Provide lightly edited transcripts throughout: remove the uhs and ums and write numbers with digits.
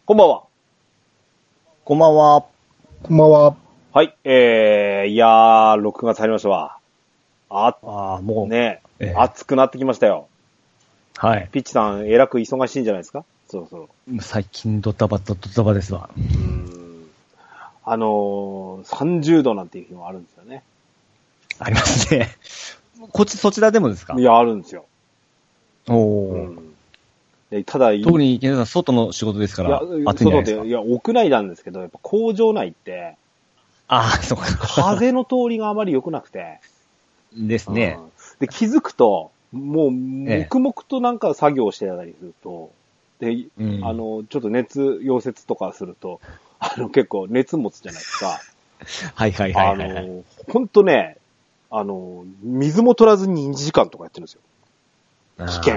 こんばんは。 こんばんは。 こんばんは。 はい、いやー、6月入りましたわ。 もう。 ね、暑くなってきましたよ。 はい。 ピッチさん、えらく忙しいんじゃないですか？そろそろ。 最近ドタバタですわ。 30度なんていう日もあるんですよね。 ありますね。そちらでもですか？ いや、あるんですよ。 おー。 ただ、 特に池田さん、外の仕事ですから、暑いんじゃないですか？ いや、屋内なんですけど、やっぱ工場内って、 そうか。 風の通りがあまり良くなくて。 ですね。 で、気づくと、もう、黙々となんか作業してたりすると、で、ちょっと溶接とかすると、結構熱持つじゃないですか。 はい。 ほんとね、水も取らずに2時間とかやってるんですよ。危険。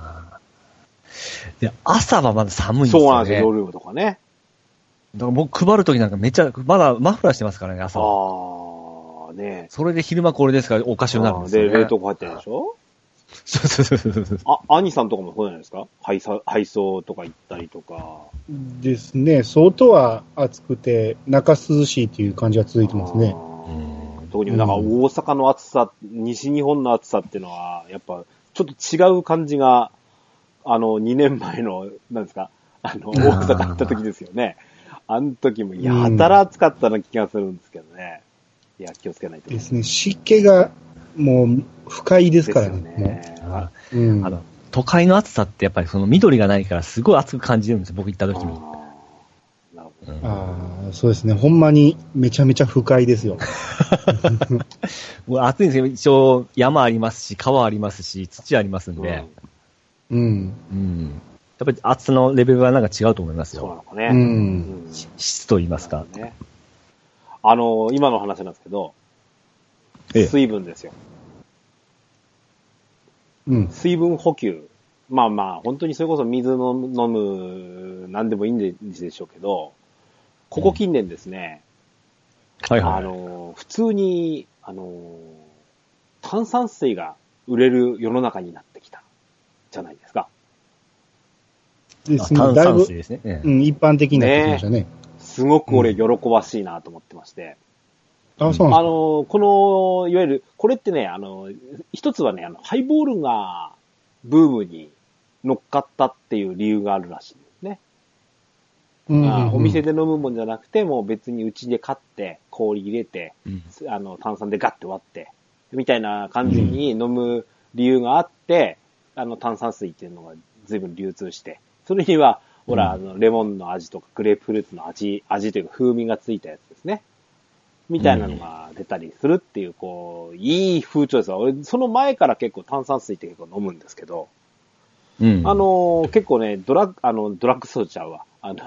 で、朝はまだ寒いんですよね。 そうなんですよ、夜とかね。 だから僕配るときなんかまだマフラーしてますからね、朝は。 ね。 それで昼間これですからおかしくなるんですよね。 で、冷凍庫入ってるでしょ？ そう。 兄さんとかもそうじゃないですか？配送とか行ったりとか。 ですね。外は暑くて、中涼しいっていう感じが続いてますね。 特になんか大阪の暑さ、西日本の暑さっていうのは、やっぱちょっと違う感じが、2年前の、なんですか、大阪行った時ですよね。あの時もやたら暑かったな気がするんですけどね。いや、気をつけないと。 ですね。湿気がもう不快ですからね。 都会の暑さってやっぱりその緑がないからすごい暑く感じるんですよ、僕行った時に。 なるほど。 そうですね。ほんまにめちゃめちゃ不快ですよ。 もう暑いんですけど、一応山ありますし、川ありますし、土ありますんで。やっぱり暑さのレベルはなんか違うと思いますよ。 そうなのかね。 質と言いますか。 今の話なんですけど、水分ですよ。水分補給。まあまあ、本当にそれこそ水飲む、なんでもいいんでしょうけど、ここ近年ですね、普通に、炭酸水が売れる世の中になってきた、じゃないですか。 炭酸水ですね。 一般的になってきましたね。 すごく俺喜ばしいなと思ってまして。 そうなんですか。 この、いわゆる、これってね、一つはね、ハイボールがブームに乗っかったっていう理由があるらしいんですね。お店で飲むもんじゃなくて、もう別にうちで買って、氷入れて、炭酸でガッて割って、みたいな感じに飲む理由があって、炭酸水っていうのが随分流通して、それには、ほら、レモンの味とかグレープフルーツの味というか風味がついたやつですね。みたいなのが出たりするっていう、こう、いい風潮ですわ。俺、その前から結構炭酸水って結構飲むんですけど、結構ね、ドラッグストアちゃうわ。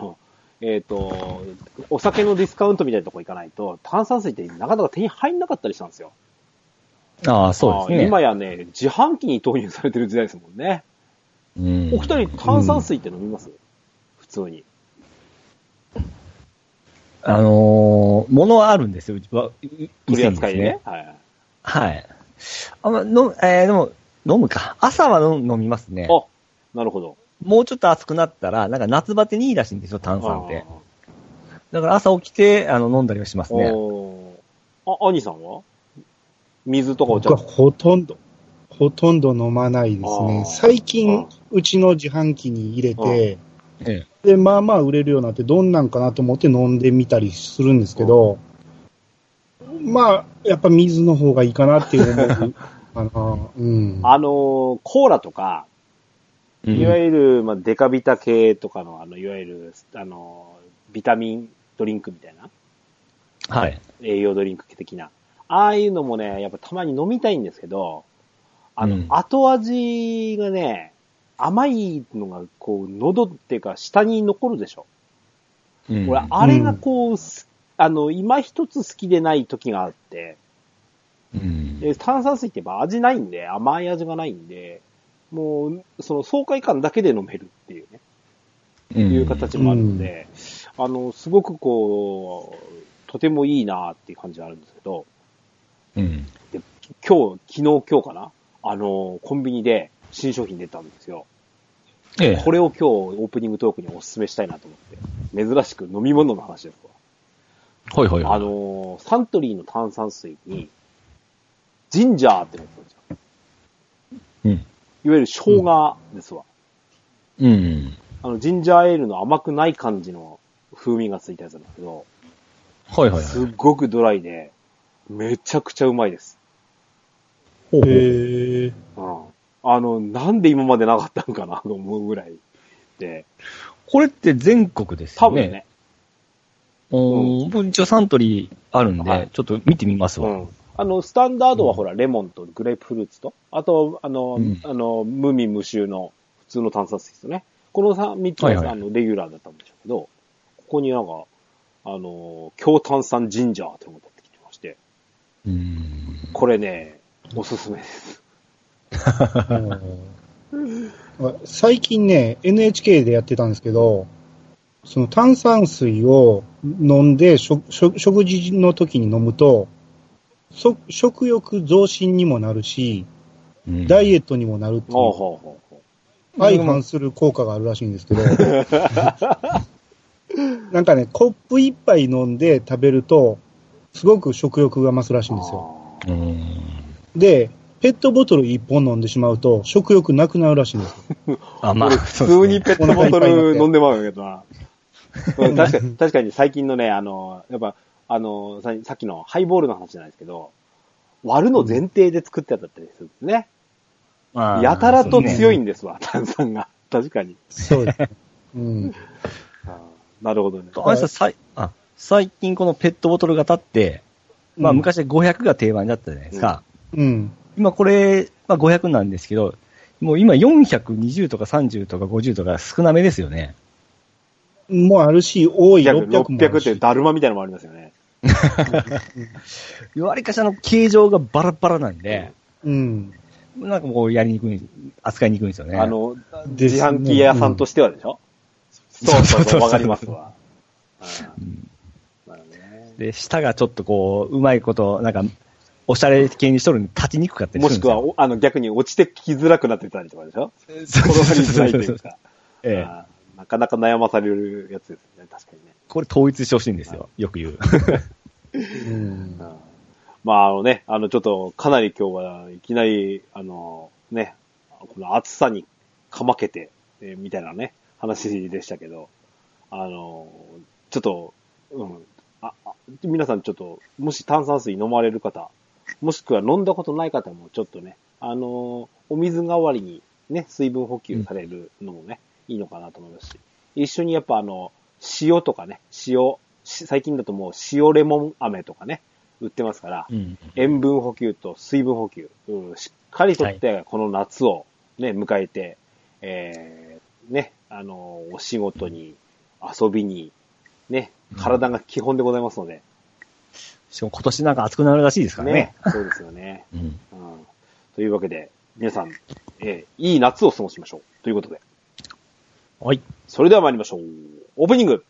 お酒のディスカウントみたいなとこ行かないと、炭酸水ってなかなか手に入んなかったりしたんですよ。 そうですね。 今やね、自販機に投入されてる時代ですもんね。お二人炭酸水って飲みます？普通に。 ものはあるんですよ。 取り扱いでね。 はい。でも、飲むか。朝は飲みますね。 なるほど。 もうちょっと暑くなったら、なんか夏バテにいいらしいんですよ、炭酸って。だから朝起きて、飲んだりはしますね。 兄さんは水とかお茶？ 僕はほとんど飲まないですね。最近、うちの自販機に入れて、で、まあまあ売れるようになって、どんなんかなと思って飲んでみたりするんですけど、まあ、やっぱ水の方がいいかなっていう思う。 コーラとか、いわゆる、デカビタ系とかの、いわゆる、ビタミンドリンクみたいな。 はい。 栄養ドリンク的な。ああいうのもね、やっぱたまに飲みたいんですけど、後味がね、甘いのが、こう、喉っていうか、下に残るでしょ。俺、あれがこう、今一つ好きでない時があって、で炭酸水ってやっぱ味ないんで、甘い味がないんで、もう、その爽快感だけで飲めるっていうね、いう形もあるので、すごくこう、とてもいいなっていう感じがあるんですけど、で昨日かなコンビニで新商品出たんですよ。 これを今日オープニングトークにお勧めしたいなと思って、珍しく飲み物の話ですわ。はいはいはい。 サントリーの炭酸水に、ジンジャーってのがつくんですよ。うん。いわゆる生姜ですわ。 うん。 ジンジャーエールの甘くない感じの風味がついたやつなんだけど、 はいはいはい。 すっごくドライで、めちゃくちゃうまいです。 へー。 うん。なんで今までなかったのかなと思うぐらいで。 これって全国ですよね。 多分ね。 僕一応サントリーあるんで、はい、ちょっと見てみますわ。 スタンダードはほら、レモンとグレープフルーツと、あと、無味無臭の普通の炭酸水ですよね。この3つは、レギュラーだったんでしょうけど、ここになんか、強炭酸ジンジャーってのが出てきてまして。これね、おすすめです。 最近ね、NHK でやってたんですけど、その炭酸水を飲んで食事の時に飲むと、食欲増進にもなるし、ダイエットにもなるっていう、相反する効果があるらしいんですけど、なんかね、コップ一杯飲んで食べると、すごく食欲が増すらしいんですよ。で、ペットボトル一本飲んでしまうと、食欲なくなるらしいんですよ。 普通にペットボトル飲んでまうんやけどな。確かに最近のね、やっぱ、さっきのハイボールの話じゃないですけど、割るの前提で作ってやったりするんですね。やたらと強いんですわ、炭酸が。確かに。 そうですね。 なるほどね。 最近このペットボトル型って、昔500が定番だったじゃないですか。今これ、500なんですけど、もう今420とか30とか50とか少なめですよね。 もあるし、多い600もあるし。 600ってだるまみたいなのもありますよね。 わりかし形状がバラバラなんで、なんかもうやりにくい、扱いにくいんですよね。 自販機屋さんとしてはでしょ、そう、わかりますわ。 で、舌がちょっとうまいこと、なんか、おしゃれ系にしとるのに立ちにくかったりするんですよ。 もしくは、逆に落ちてきづらくなってたりとかでしょ、転がりづらいというか。なかなか悩まされるやつですね、確かにね。 これ統一してほしいんですよ、よく言う。 ちょっと、かなり今日はいきなり、この暑さにかまけて、みたいなね、話でしたけど、ちょっと、皆さんちょっと、もし炭酸水飲まれる方、もしくは飲んだことない方もちょっとね、お水代わりにね、水分補給されるのもね、いいのかなと思いますし、一緒にやっぱ塩とかね、最近だともう塩レモン飴とかね、売ってますから、塩分補給と水分補給、しっかりとって、この夏をね、迎えて、お仕事に、遊びに、ね、体が基本でございますので。 しかも今年なんか暑くなるらしいですからね。 そうですよね。というわけで、皆さん、いい夏を過ごしましょう。ということで。 はい。 それでは参りましょう。オープニング。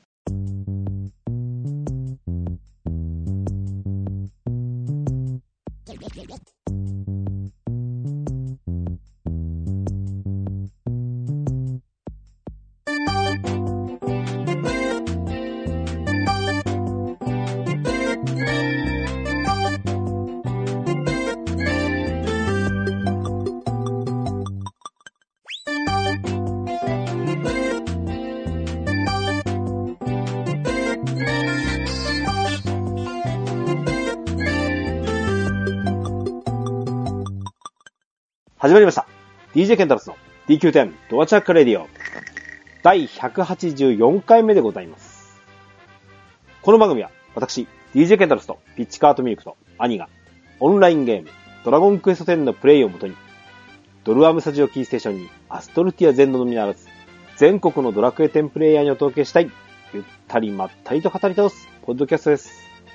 始まりました。DJ ケンタロスの DQ10 ドアチャックレディオ第184回目でございます。この番組は私 DJ ケンタロスとピッチカートミルクと兄がオンラインゲームドラゴンクエスト10のプレイをもとにドルアムスタジオキーステーションにアストルティア全土のみならず全国のドラクエ10プレイヤーにお届けしたいゆったりまったりと語り倒すポッドキャストです。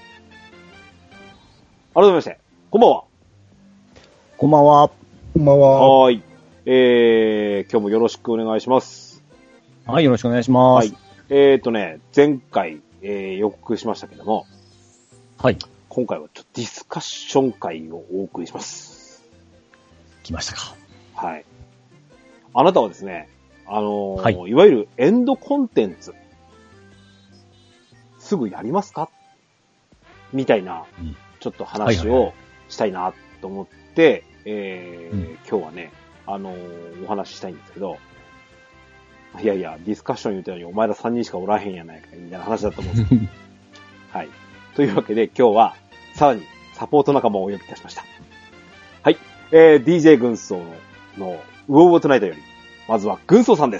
改めましてこんばんは。 こんばんは。 こんばんは。 はい。今日もよろしくお願いします。 はい、よろしくお願いします。 はい。前回、予告しましたけども、 はい。 今回はちょっとディスカッション会をお送りします。 来ましたか。 はい。あなたはですね、 はい、いわゆるエンドコンテンツ、すぐやりますかみたいな、ちょっと話をしたいなと思って、今日はね、お話ししたいんですけど、いやいや、ディスカッション言うたように、お前ら3人しかおらへんやないか、みたいな話だと思うんですけど。はい。というわけで、今日は、さらに、サポート仲間をお呼びいたしました。はい。DJ 軍曹のウォーウォートナイトより、まずは軍曹さんです。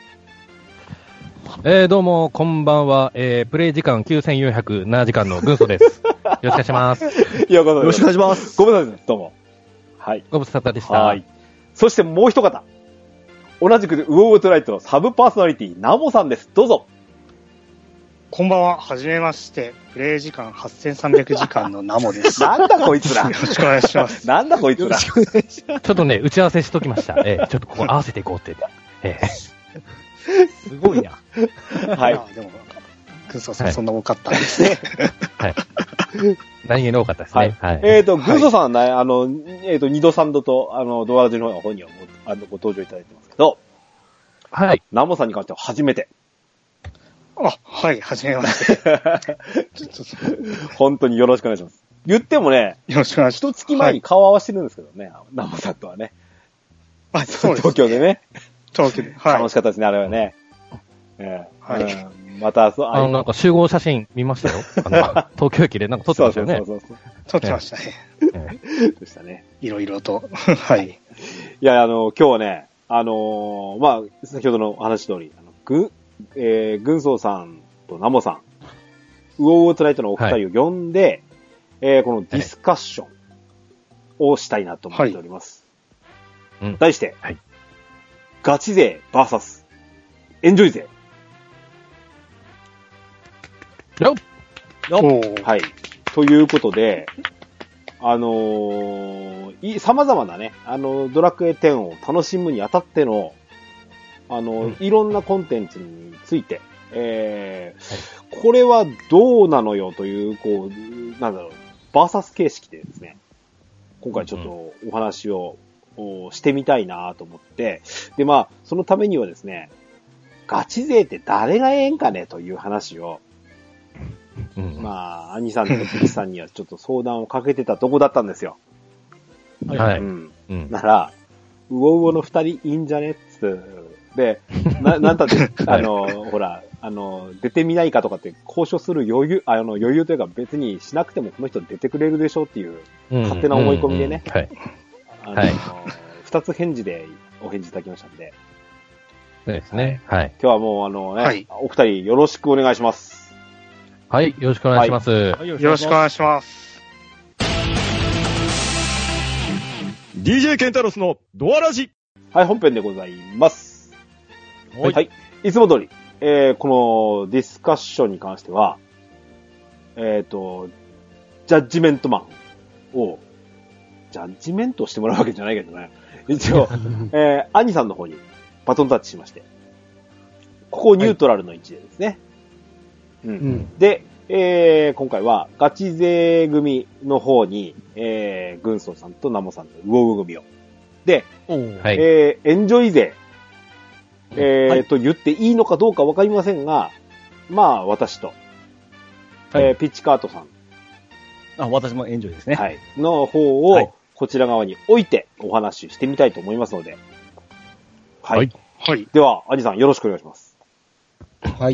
どうも、こんばんは。プレイ時間9407時間の軍曹です。よろしくお願いします。 よろしくお願いします。 ご無沙汰です。どうも。はい。 ご無沙汰でした。 はい。そしてもう一方。同じくウォーウォートナイトのサブパーソナリティ、ナモさんです。どうぞ。 こんばんは。はじめまして。プレイ時間8300時間のナモです。 なんだこいつら。 よろしくお願いします。 なんだこいつら。 ちょっとね、打ち合わせしときました。ちょっとここ合わせていこうって。 すごいな。 はい。 でも、軍曹さんそんな多かったんですね。 はい。何気に多かったですね。はい。 軍曹さんはね、二度三度と、ドアラジの方にはご登場いただいてますけど、 はい。 ナモさんに関しては初めて。 はい、はじめまして。 本当によろしくお願いします。言ってもね、 よろしくお願いします。 一月前に顔合わせてるんですけどね、ナモさんとはね。 そうです。 東京でね。 東京で。はい。 楽しかったですね、あれはね。 はい。 また、 なんか集合写真見ましたよ。東京駅でなんか撮ってましたよね。 そう。撮ってましたね。 でしたね。 いろいろと。はい。 いや、今日はね、先ほどの話通り、軍曹さんとナモさん、ウォーウォートナイトのお二人を呼んで、このディスカッションをしたいなと思っております。題して、ガチ勢 VS エンジョイ勢。はい。ということで、様々なね、ドラクエ10を楽しむにあたっての、いろんなコンテンツについて、これはどうなのよという、バーサス形式でですね、今回ちょっとお話をしてみたいなと思って、で、そのためにはですね、ガチ勢って誰がええんかねという話を、兄さんとキキさんにはちょっと相談をかけてたとこだったんですよ。 はい。 なら、ウォウオの二人いいんじゃねっつって、で、なんたって、ほら、出てみないかとかって交渉する余裕というか別にしなくてもこの人出てくれるでしょうっていう、勝手な思い込みでね、二つ返事でお返事いただきましたんで。 そうですね。はい。 今日はもうお二人よろしくお願いします。 はい、よろしくお願いします。 よろしくお願いします。 DJ ケンタロスのドアラジ。 はい、本編でございます。はい。いつも通り、このディスカッションに関しては、ジャッジメントマンを、ジャッジメントしてもらうわけじゃないけどね。一応、アニさんの方にバトンタッチしまして、ここニュートラルの位置でですね。で、今回はガチ勢組の方に、軍曹さんとナモさんとウォウ組を。で、エンジョイ勢、と言っていいのかどうかわかりませんが、私と、ピッチカートさん。 私もエンジョイですね。 はい。の方を、こちら側に置いてお話ししてみたいと思いますので。はい。では、アニさんよろしくお願いします。 はい。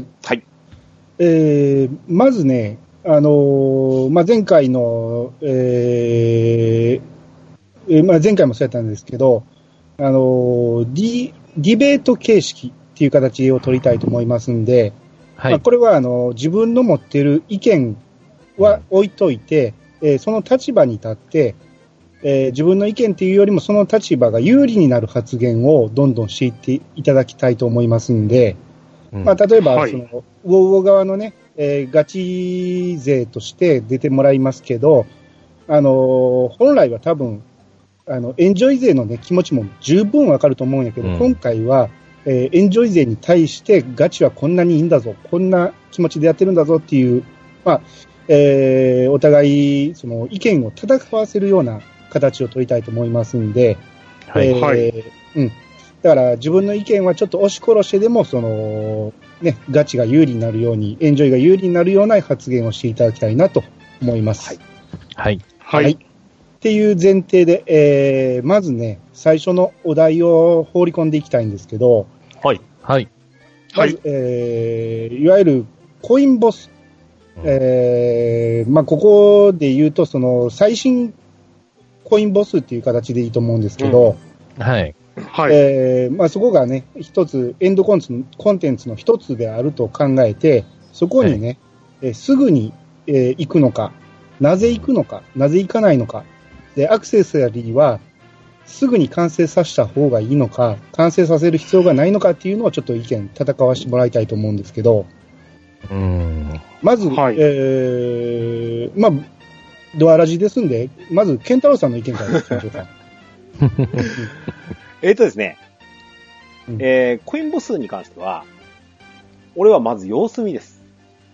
まずね、前回の、前回もそうやったんですけど、ディベート形式っていう形を取りたいと思いますんで、これは自分の持っている意見は置いといて、その立場に立って、自分の意見っていうよりもその立場が有利になる発言をどんどんしていっていただきたいと思いますんで、例えば、ウォウォ側のね、ガチ勢として出てもらいますけど、本来は多分、エンジョイ勢のね、気持ちも十分わかると思うんやけど、今回は、エンジョイ勢に対してガチはこんなにいいんだぞ、こんな気持ちでやってるんだぞっていう、お互い、その意見を戦わせるような形を取りたいと思いますんで、だだから自分の意見はちょっと押し殺してでも、ね、ガチが有利になるように、エンジョイが有利になるような発言をしていただきたいなと思います。 はい。 はい。 はい。っていう前提で、まずね、最初のお題を放り込んでいきたいんですけど、 はい。はい。 まず、いわゆるコインボス。まあ、ここで言うと、最新コインボスっていう形でいいと思うんですけど、 はい。 はい。 まあ、そこがね、一つ、エンドコンテンツの一つであると考えて、そこにね、すぐに、行くのか、なぜ行くのか、なぜ行かないのか、で、アクセサリーは、すぐに完成させた方がいいのか、完成させる必要がないのかっていうのをちょっと意見、戦わせてもらいたいと思うんですけど、まず、 はい、 まあ、ドアラジですんで、まず、ケンタロウさんの意見からいきましょうか。 ですね、コインボスに関しては、俺はまず様子見です。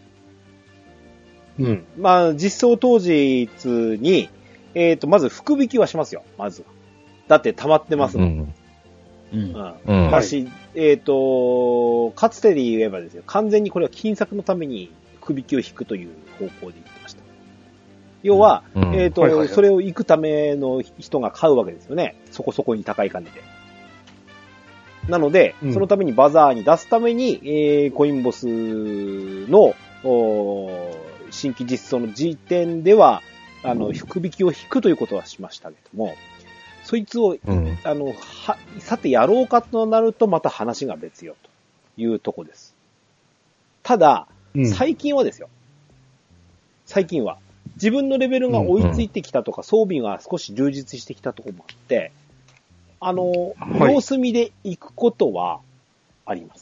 うん。まあ、実装当日に、まず福引きはしますよ、まずは。だって溜まってますもん。だし、かつてで言えばですよ、完全にこれは金策のために福引きを引くという方向で言ってました。要は、それを行くための人が買うわけですよね。そこそこに高い金で。なので、そのためにバザーに出すために、コインボスの新規実装の時点では、福引きを引くということはしましたけども、そいつを、さてやろうかとなるとまた話が別よというとこです。ただ、最近はですよ。最近は。自分のレベルが追いついてきたとか、装備が少し充実してきたところもあって、様子見で行くことはあります。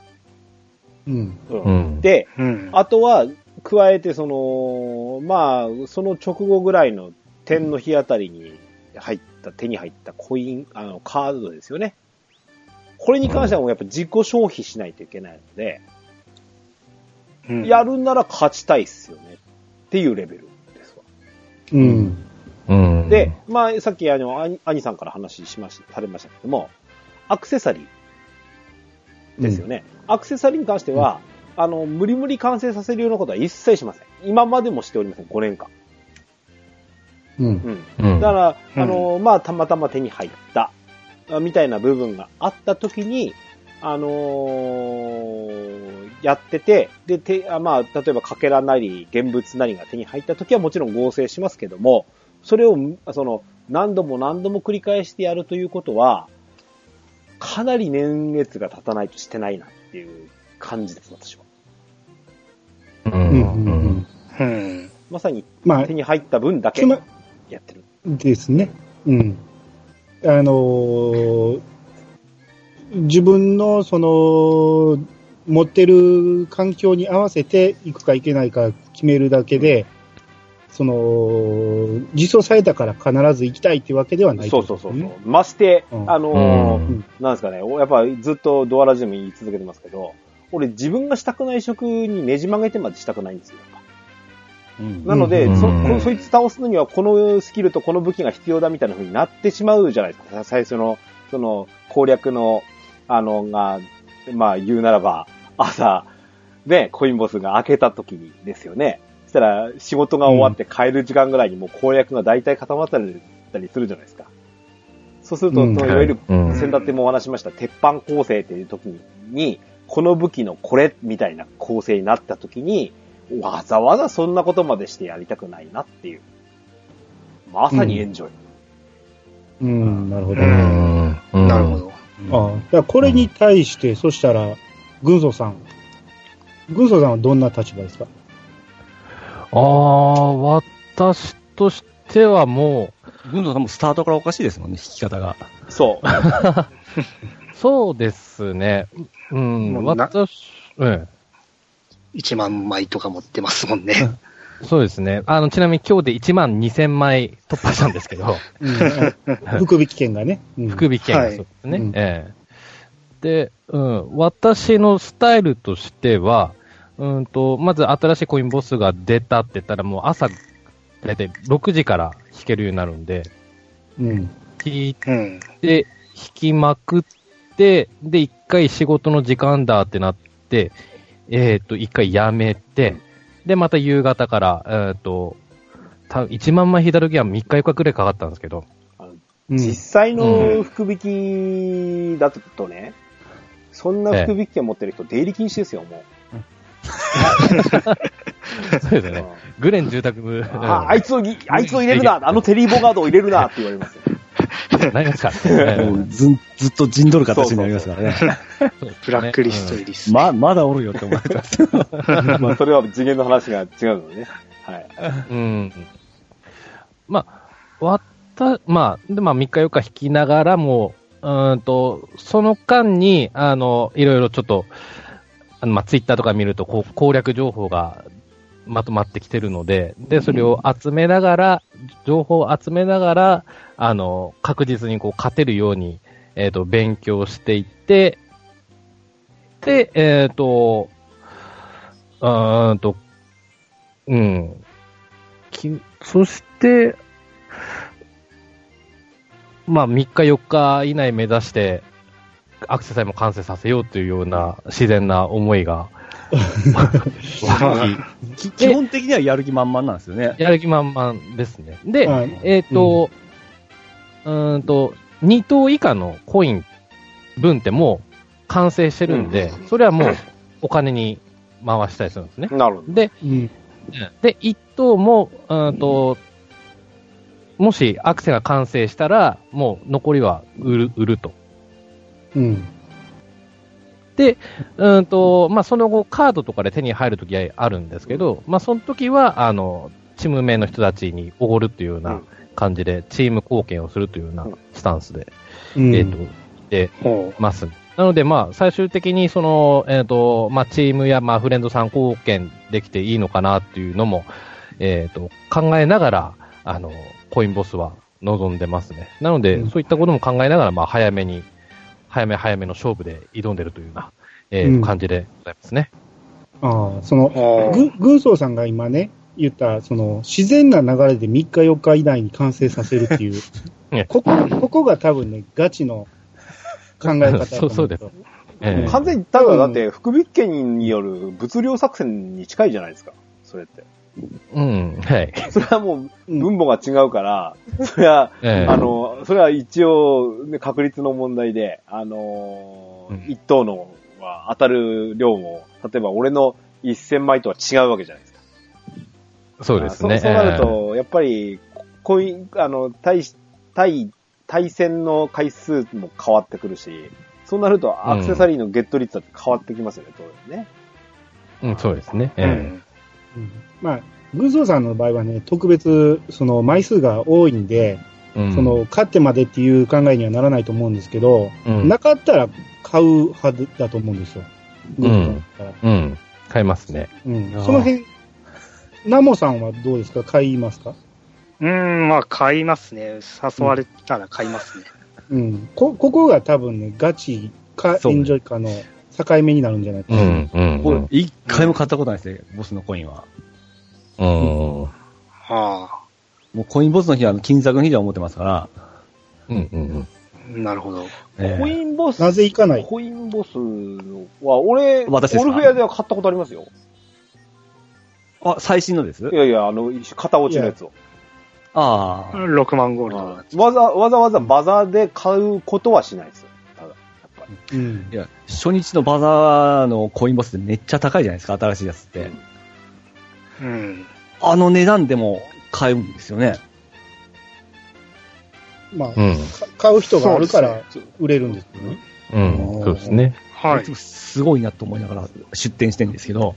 で、あとは、加えてまあ、その直後ぐらいの点の日あたりに手に入ったコイン、カードですよね。これに関してはもうやっぱ自己消費しないといけないので、やるなら勝ちたいっすよねっていうレベルですわ。で、まあ、さっき兄さんから話されましたけども、アクセサリーですよね。アクセサリーに関しては、無理無理完成させるようなことは一切しません。今までもしておりません、5年間。だから、まあ、たまたま手に入った、みたいな部分があったときに、やってて、で、まあ、例えば、かけらなり、現物なりが手に入ったときはもちろん合成しますけども、それを、何度も何度も繰り返してやるということは、かなり年月が経たないとしてないなっていう感じです、私は。まさに、手に入った分だけやってる。 ですね。自分の持ってる環境に合わせて行くか行けないか決めるだけで、実装されたから必ず行きたいっていうわけではない、 そう。まして、なんですかね、やっぱずっとドアラジでも言い続けてますけど、俺自分がしたくない職にねじ曲げてまでしたくないんですよ。なので、そいつ倒すのにはこのスキルとこの武器が必要だみたいな風になってしまうじゃないですか。最初の、攻略の、まあ言うならば、朝、ね、コインボスが開けた時にですよね。そしたら仕事が終わって帰る時間ぐらいにもう攻略が大体固まったりするじゃないですか。そうすると、いわゆる、先だってもお話しました、鉄板構成っていう時に、この武器のこれみたいな構成になった時に、わざわざそんなことまでしてやりたくないなっていう。まさにエンジョイ。 なるほど。 なるほど。 だからこれに対して、そしたら、軍曹さんはどんな立場ですか？ 私としてはもう、軍曹さんもスタートからおかしいですもんね、引き方が。 そう。 そうですね。 1万枚とか持ってますもんね。 そうですね。ちなみに今日で1万2000枚突破したんですけど。 福引券がね。 福引券がそうですね。で、私のスタイルとしては、まず新しいコインボスが出たって言ったらもう朝、だいたい6時から弾けるようになるんで、弾いて、弾きまくっで、一回仕事の時間だってなって、一回やめて、で、また夕方から、1万枚引いた時は3日4日くらいかかったんですけど。 実際の福引きだとね、そんな福引き券持ってる人、出入り禁止ですよ、もう。 そうですね。グレン住宅部。 あいつを入れるな、あのテリー・ボガードを入れるなって言われますよ。 なりますかずっと陣取る形になりますからね。 ブラックリスト入りす。 まだおるよって思われてます。 まあ、それは次元の話が違うのでね。はい。 まあ、で、3日4日引きながらも、その間に、いろいろちょっと、ツイッターとか見ると、攻略情報がまとまってきてるので、それを集めながら、情報を集めながら、確実に勝てるように、勉強していって、で、そして、3日4日以内目指して、アクセサリーも完成させようというような自然な思いが。 基本的にはやる気満々なんですよね。 やる気満々ですね。で、2等以下のコイン分ってもう完成してるんで、それはもうお金に回したりするんですね。 なるほど。 で、1等も、もしアクセが完成したら、もう残りは売ると。で、その後カードとかで手に入るときはあるんですけど、その時は、チーム名の人たちにおごるっていうような感じで、チーム貢献をするというようなスタンスで、でます。なので、最終的に、チームや、フレンドさん貢献できていいのかなっていうのも、考えながら、コインボスは望んでますね。なので、そういったことも考えながら、早めの勝負で挑んでるというような、感じでございますね。 軍曹さんが今ね、言った、自然な流れで3日4日以内に完成させるっていう、ここが多分ね、ガチの考え方だと思う。 そうです。 完全に、多分だって、福引券による物量作戦に近いじゃないですか、それって。 はい。 それはもう、分母が違うから、それは、それは一応、ね、確率の問題で、一等のは当たる量も、例えば俺の1000枚とは違うわけじゃないですか。 そうですね。 そうなると、やっぱり、対戦の回数も変わってくるし、そうなるとアクセサリーのゲット率だって変わってきますよね、当然ね。そうですね。 軍曹さんの場合はね、特別、枚数が多いんで、勝ってまでっていう考えにはならないと思うんですけど、なかったら買うはずだと思うんですよ。 買いますね。 その辺、ナモさんはどうですか？買いますか？ 買いますね。誘われたら買いますね。 ここが多分ね、ガチかエンジョイかの境目になるんじゃないかな。 一回も買ったことないですね、ボスのコインは。もうコインボスの日は金策の日で思ってますから。 なるほど。 コインボス、 なぜ行かない？ コインボスは、オルフェアでは買ったことありますよ。 最新のです？ いやいや、片落ちのやつを。 6万ゴールド。 わざわざバザーで買うことはしないですよ。ただ、やっぱり。 いや、初日のバザーのコインボスってめっちゃ高いじゃないですか、新しいやつって。あの値段でも買うんですよね。 買う人があるから売れるんですよね。 そうですね。 すごいなと思いながら出店してるんですけど。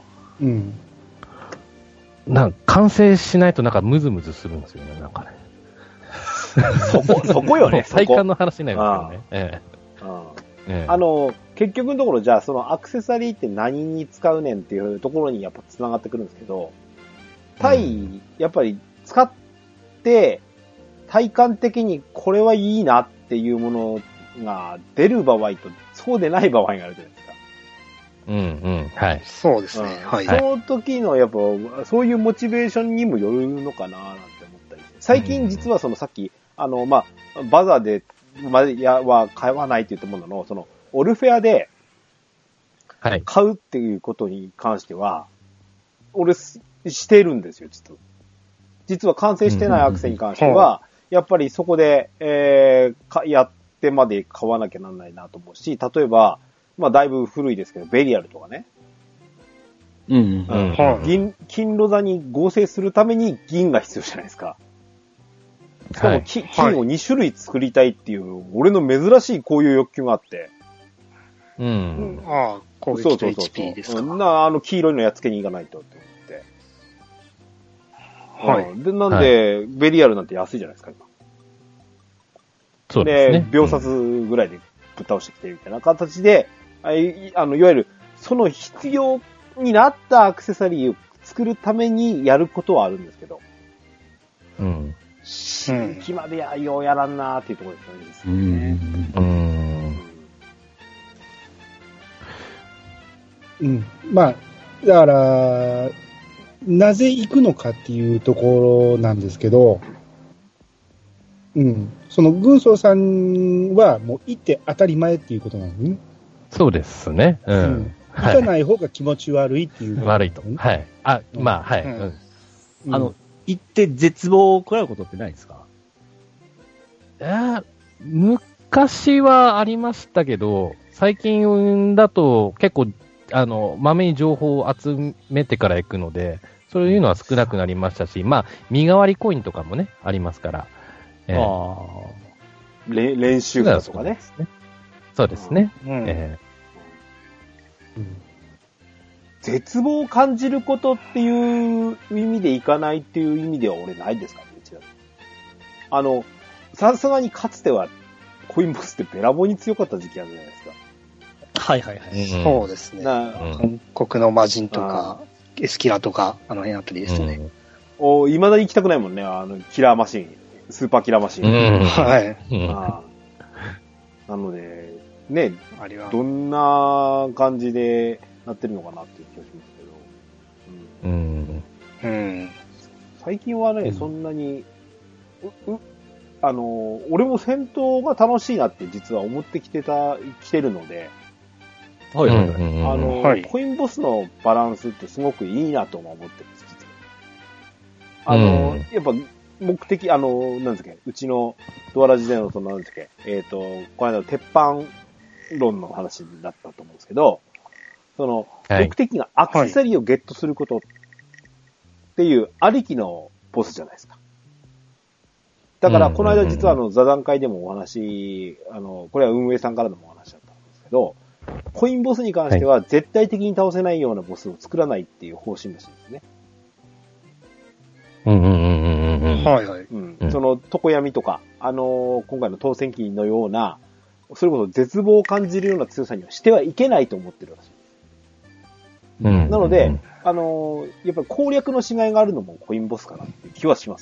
完成しないとムズムズするんですよね、なんかね。 そこよね。 体感の話になりますよね。 結局のところ、じゃあそのアクセサリーって何に使うねんっていうところにやっぱ繋がってくるんですけど、やっぱり使って、体感的にこれはいいなっていうものが出る場合と、そうでない場合があるじゃないですか。 はい。 そうですね。 その時のやっぱ、そういうモチベーションにもよるのかななんて思ったりして。最近実はさっき、バザーで、は買わないって言ったものの、 オルフェアで、 はい。 買うっていうことに関しては、俺、してるんですよ、実は完成してないアクセに関しては、やっぱりそこで、やってまで買わなきゃなんないなと思うし、例えば、まあ、だいぶ古いですけど、ベリアルとかね。金ロザに合成するために銀が必要じゃないですか。しかも、金を2種類作りたいっていう、俺の珍しいこういう欲求があって。 ああ、攻撃と HP ですか。 黄色いのやっつけに行かないとって思って。はい。で、なんで、ベリアルなんて安いじゃないですか、今。 そうですね。 で、秒殺ぐらいでぶっ倒してきてみたいな形で、いわゆる、その必要になったアクセサリーを作るためにやることはあるんですけど。新規までようやらんなーっていうところですよね。 まあ、だから、なぜ行くのかっていうところなんですけど、その軍曹さんはもう行って当たり前っていうことなのね。 そうですね。 行かない方が気持ち悪いっていう、 悪いと。はい。まあ、はい。 行って絶望を食らうことってないですか？ 昔はありましたけど、最近だと結構、まめに情報を集めてから行くので、そういうのは少なくなりましたし、まあ、身代わりコインとかもね、ありますから。 練習だとかね。 そうですね。 絶望を感じることっていう意味でいかないっていう意味では俺ないですかね、さすがにかつてはコインボスってべらぼうに強かった時期あるじゃないですか。 はいはいはい。そうですね。韓国の魔人とか、エスキラとか、あの辺あたりですね。 未だに行きたくないもんね、キラーマシン。スーパーキラーマシン。 はい。 なので、ね、どんな感じでなってるのかなっていう気がしますけど。最近はね、そんなに、俺も戦闘が楽しいなって実は思ってきてるので、コインボスのバランスってすごくいいなとも思ってるんです、実は。やっぱ、目的、なんですっけ、うちのドアラ時代のなんですっけ、この間の鉄板論の話だったと思うんですけど、目的がアクセサリーをゲットすることっていうありきのボスじゃないですか。だから、この間実は座談会でもお話、これは運営さんからのお話だったんですけど、コインボスに関しては絶対的に倒せないようなボスを作らないっていう方針らしいんですね。 はいはい。 その、常闇とか、今回の当選期のような、それこそ絶望を感じるような強さにはしてはいけないと思ってるらしいです。なので、やっぱり攻略のしがいがあるのもコインボスかなっていう気はします。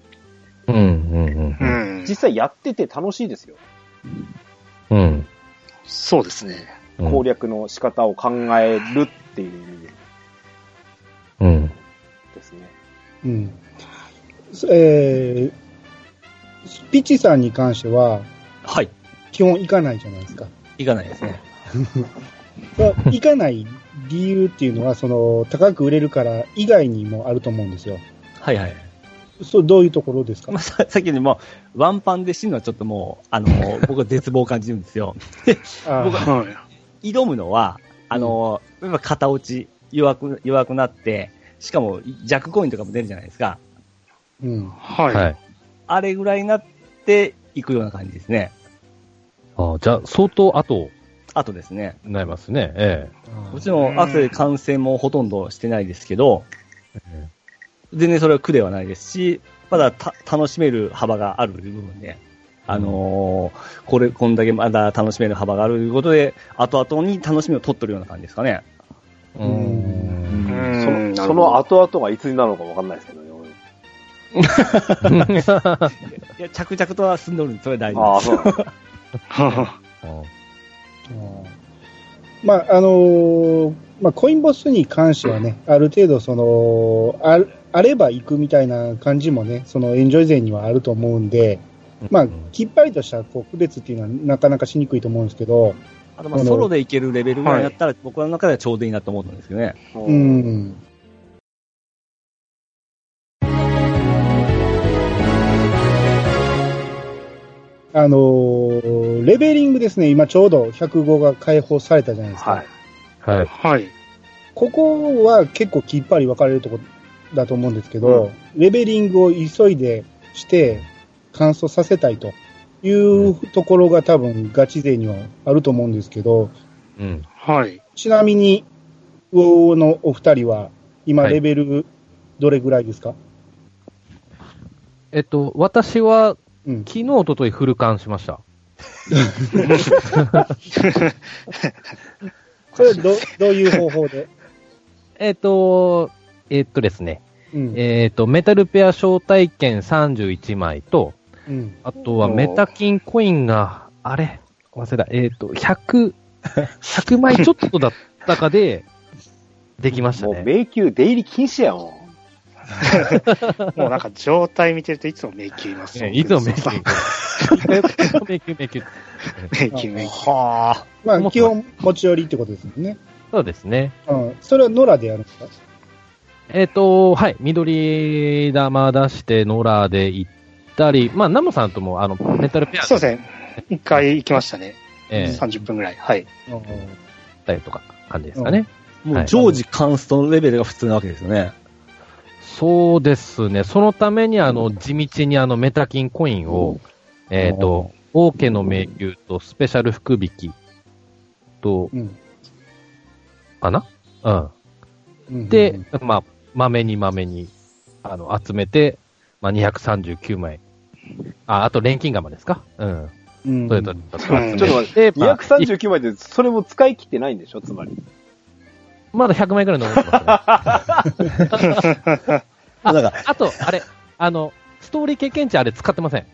実際やってて楽しいですよ。 そうですね。 攻略の仕方を考えるっていう意味ですね。ピッチさんに関しては、 はい。 基本行かないじゃないですか。 行かないですね。 行かない理由っていうのは、高く売れるから以外にもあると思うんですよ。 はいはい。 どういうところですか？ さっきにも、ワンパンで死ぬのはちょっともう、僕は絶望を感じるんですよ。僕は、挑むのは、片落ち、弱くなって、しかも弱コインとかも出るじゃないですか。 はい。 あれぐらいになっていくような感じですね。 じゃあ、相当後ですね。 なりますね。 もちろん、アクセル完成もほとんどしてないですけど、全然それは苦ではないですし、まだ楽しめる幅がある部分で、こんだけまだ楽しめる幅があるということで、後々に楽しみを取っとるような感じですかね。 その後々がいつになるのかわかんないですけどね。 いや、着々とは進んでおるんで、それは大丈夫です。 コインボスに関してはね、ある程度あれば行くみたいな感じもね、エンジョイ勢にはあると思うんで、きっぱりとした区別っていうのはなかなかしにくいと思うんですけど、 あとまあソロでいけるレベルぐらいだったら、僕の中ではちょうどいいなと思ったんですけどね。 レベリングですね、今ちょうど105が解放されたじゃないですか。 はい。 はい。はい。 ここは結構きっぱり分かれるとこだと思うんですけど、レベリングを急いでして完走させたいというところが多分ガチ勢にはあると思うんですけど、 はい。 ちなみに、魚のお二人は今レベルどれぐらいですか？ 私は、昨日、おとといフル完しました。 これどういう方法で？ ですね。メタルペア招待券31枚と、あとはメタキンコインが、あれ忘れた、100枚ちょっとだったかで、できましたね。 もう迷宮出入り禁止やもん。 もうなんか状態見てるといつも迷宮いますよ。 いつも迷宮。 迷宮。 はあ。まあ、基本持ち寄りってことですもんね。 そうですね。 それは野良でやるんですか？ はい。緑玉出して野良で行ったり、まあ、ナムさんとも、メタルペア。 そうですね。一回行きましたね。30分ぐらい。はい。 行ったりとか、感じですかね。 もう常時カンストのレベルが普通なわけですよね。 そうですね。そのために地道にメタキンコインを、王家の迷宮とスペシャル福引きと、かな？で、まあ、まめに、集めて、まあ、239枚。あと、錬金釜ですか？それと、 ちょっと待って、239枚で、それも使い切ってないんでしょ？つまり。 まだ100枚くらい残ってますね。あと、あれ、ストーリー経験値あれ使ってません。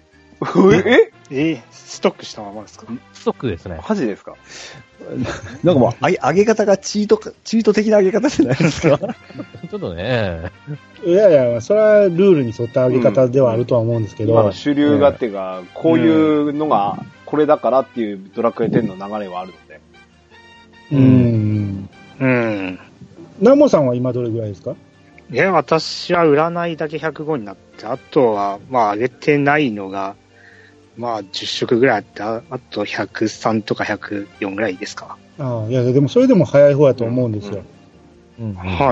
ストックしたままですか？ ストックですね。 マジですか？ なんかもう、上げ方がチート的な上げ方じゃないですか？ ちょっとね。 いや、それはルールに沿った上げ方ではあるとは思うんですけど。 今の主流がっていうか、こういうのが、これだからっていうドラクエ10の流れはあるので。 ナモさんは今どれぐらいですか？ 私は占いだけ105になって、あとは、まあ、上げてないのが、まあ、10色ぐらいあって、あと103とか104ぐらいですか。 いや、でもそれでも早い方やと思うんですよ。 はい。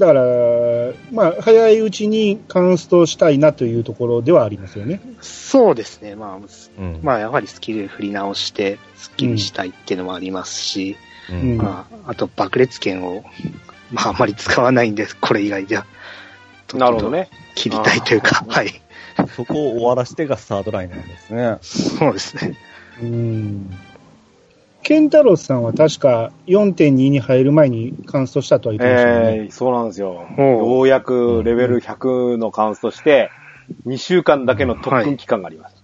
だから、まあ、早いうちにカンストしたいなというところではありますよね。 そうですね。まあ、やはりスキル振り直して、スッキリしたいっていうのもありますし、まあ、あと爆裂剣を、まあ、あんまり使わないんで、これ以外では。 なるほどね。 切りたいというか、はい。 そこを終わらせてがスタートラインなんですね。 そうですね。 ケンタロスさんは確か 4.2 に入る前にカンストしたとは言ってましたよね。 そうなんですよ。ようやくレベル100のカンストして、2週間だけの特訓期間があります。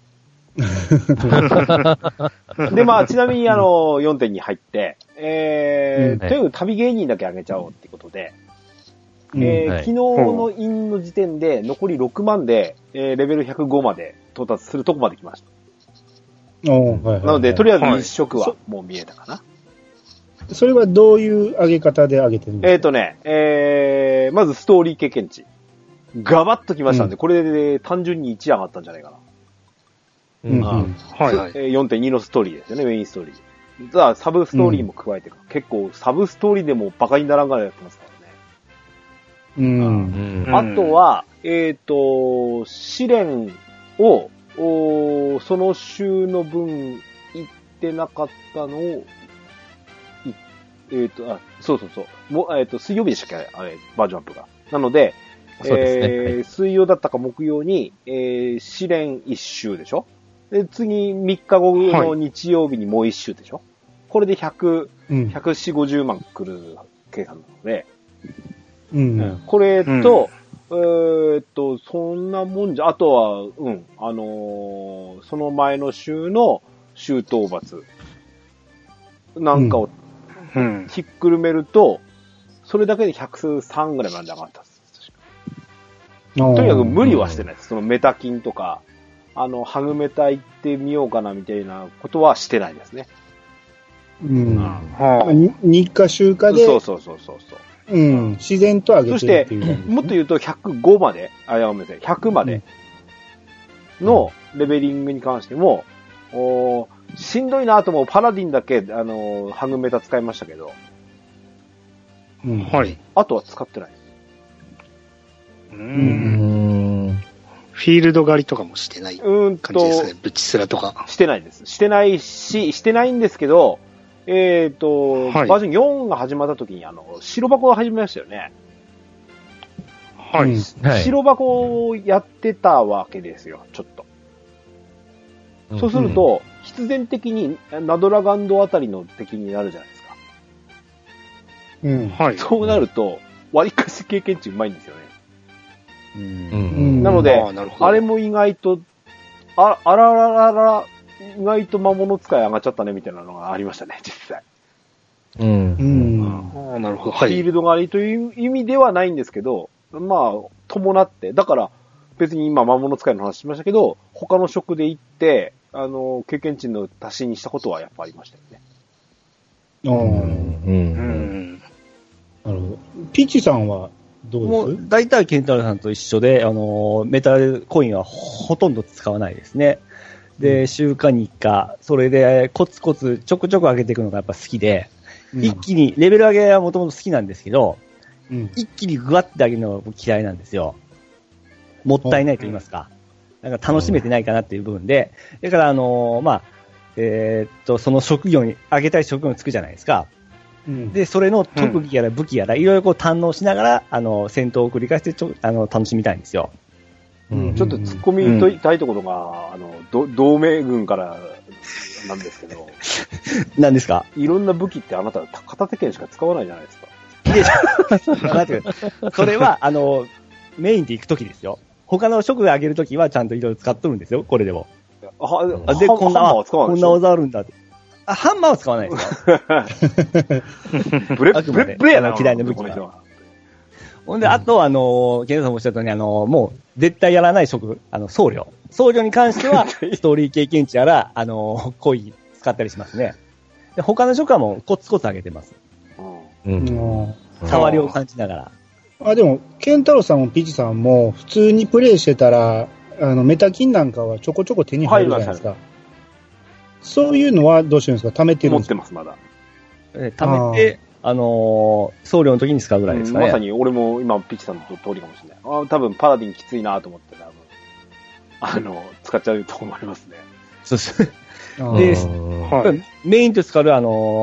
で、まあ、ちなみに4.2 入って、とにかく旅芸人だけ上げちゃおうってことで、昨日のインの時点で残り6万で、レベル105まで到達するとこまで来ました。なので、とりあえず一色はもう見えたかな。 それはどういう上げ方で上げてるんですか？ まずストーリー経験値。ガバッときましたんで、これで単純に1上がったんじゃないかな。4.2 のストーリーですよね、メインストーリー。ただ、サブストーリーも加えて、結構サブストーリーでもバカにならんがらいやってますからね。あとは、試練を、その週の分行ってなかったのを、そう。水曜日でしたっけあれ、バージョンアップが。なので、水曜だったか木曜に、試練1週でしょ？で、次3日後の日曜日にもう1週でしょ？これで140、50万来る計算なので、これと、そんなもんじゃ、あとは、その前の週の週討伐なんかを、ひっくるめると、それだけで103ぐらいまで上がったんです。とにかく無理はしてないです。そのメタキンとか、ハグメタ行ってみようかなみたいなことはしてないですね。 日課週課で、 そう。 自然と上げてるっていう、ね。 そして、もっと言うと105まで、ごめんなさい、100までのレベリングに関しても、しんどいなと思うパラディンだけ、ハグメタ使いましたけど、 はい。 あとは使ってないです。 フィールド狩りとかもしてない感じですね。ブチスラとか。 してないです。してないんですけど、バージョン4が始まった時に、白箱が始めましたよね。 はい。 白箱をやってたわけですよ、ちょっと。そうすると、必然的にナドラガンドあたりの敵になるじゃないですか。そうなると、割かし経験値うまいんですよね。なので、あれも意外と、あら、意外と魔物使い上がっちゃったねみたいなのがありましたね、実際。 なるほど。 フィールド狩りという意味ではないんですけど、まあ、伴って、だから別に今魔物使いの話しましたけど、他の職で行って、経験値の足しにしたことはやっぱありましたよね。なるほど。ピッチさんはどうです？もう大体ケンタロウさんと一緒で、メタルコインはほとんど使わないですね。で、週間に1回、それでコツコツちょくちょく上げていくのがやっぱ好きで、一気に、レベル上げはもともと好きなんですけど、一気にグワッて上げるのが嫌いなんですよ。もったいないと言いますか。なんか楽しめてないかなっていう部分で、だからその職業に、上げたい職業につくじゃないですか。で、それの特技やら武器やら、いろいろこう堪能しながら、戦闘を繰り返して楽しみたいんですよ。 ちょっと突っ込みたいところが、同盟軍からなんですけど。 何ですか？ いろんな武器ってあなた片手剣しか使わないじゃないですか。 待ってください。それは、メインで行くときですよ。他の職が上げるときはちゃんといろいろ使っとるんですよ、これでも。で、こんな技あるんだって。ハンマーは使わないですよ。 ブレやな、 嫌いな武器は。ほんで、あと、ケンさんもおっしゃったように、もう、絶対やらない職、僧侶。僧侶に関しては、ストーリー経験値やら、コイン使ったりしますね。で、他の職はもう、コツコツ上げてます。触りを感じながら。でも、ケンタロウさんもピチさんも、普通にプレイしてたら、メタ金なんかはちょこちょこ手に入るじゃないですか。そういうのはどうしてるんですか？貯めてるんですか？ 持ってます、まだ。 貯めて、僧侶の時に使うぐらいですかね。 まさに俺も今、ピッチさんの通りかもしれない。多分パラディンきついなと思って使っちゃうと思いますね。 そうですね。で、メインと使う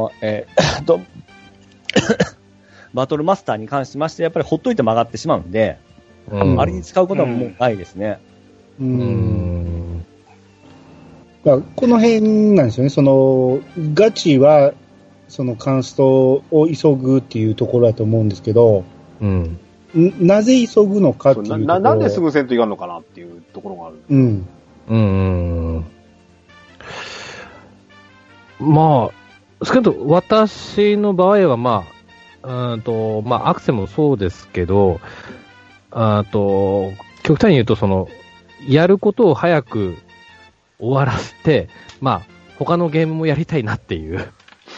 バトルマスターに関しまして、やっぱりほっといて曲がってしまうんで、あれに使うことはもうないですね。 この辺なんですよね。ガチは、カンストを急ぐっていうところだと思うんですけど、なぜ急ぐのかっていうところ。 なんですぐせんといかんのかなっていうところがある。 まあ、少なくとも私の場合はアクセもそうですけど、極端に言うと、やることを早く終わらせて、他のゲームもやりたいなっていう。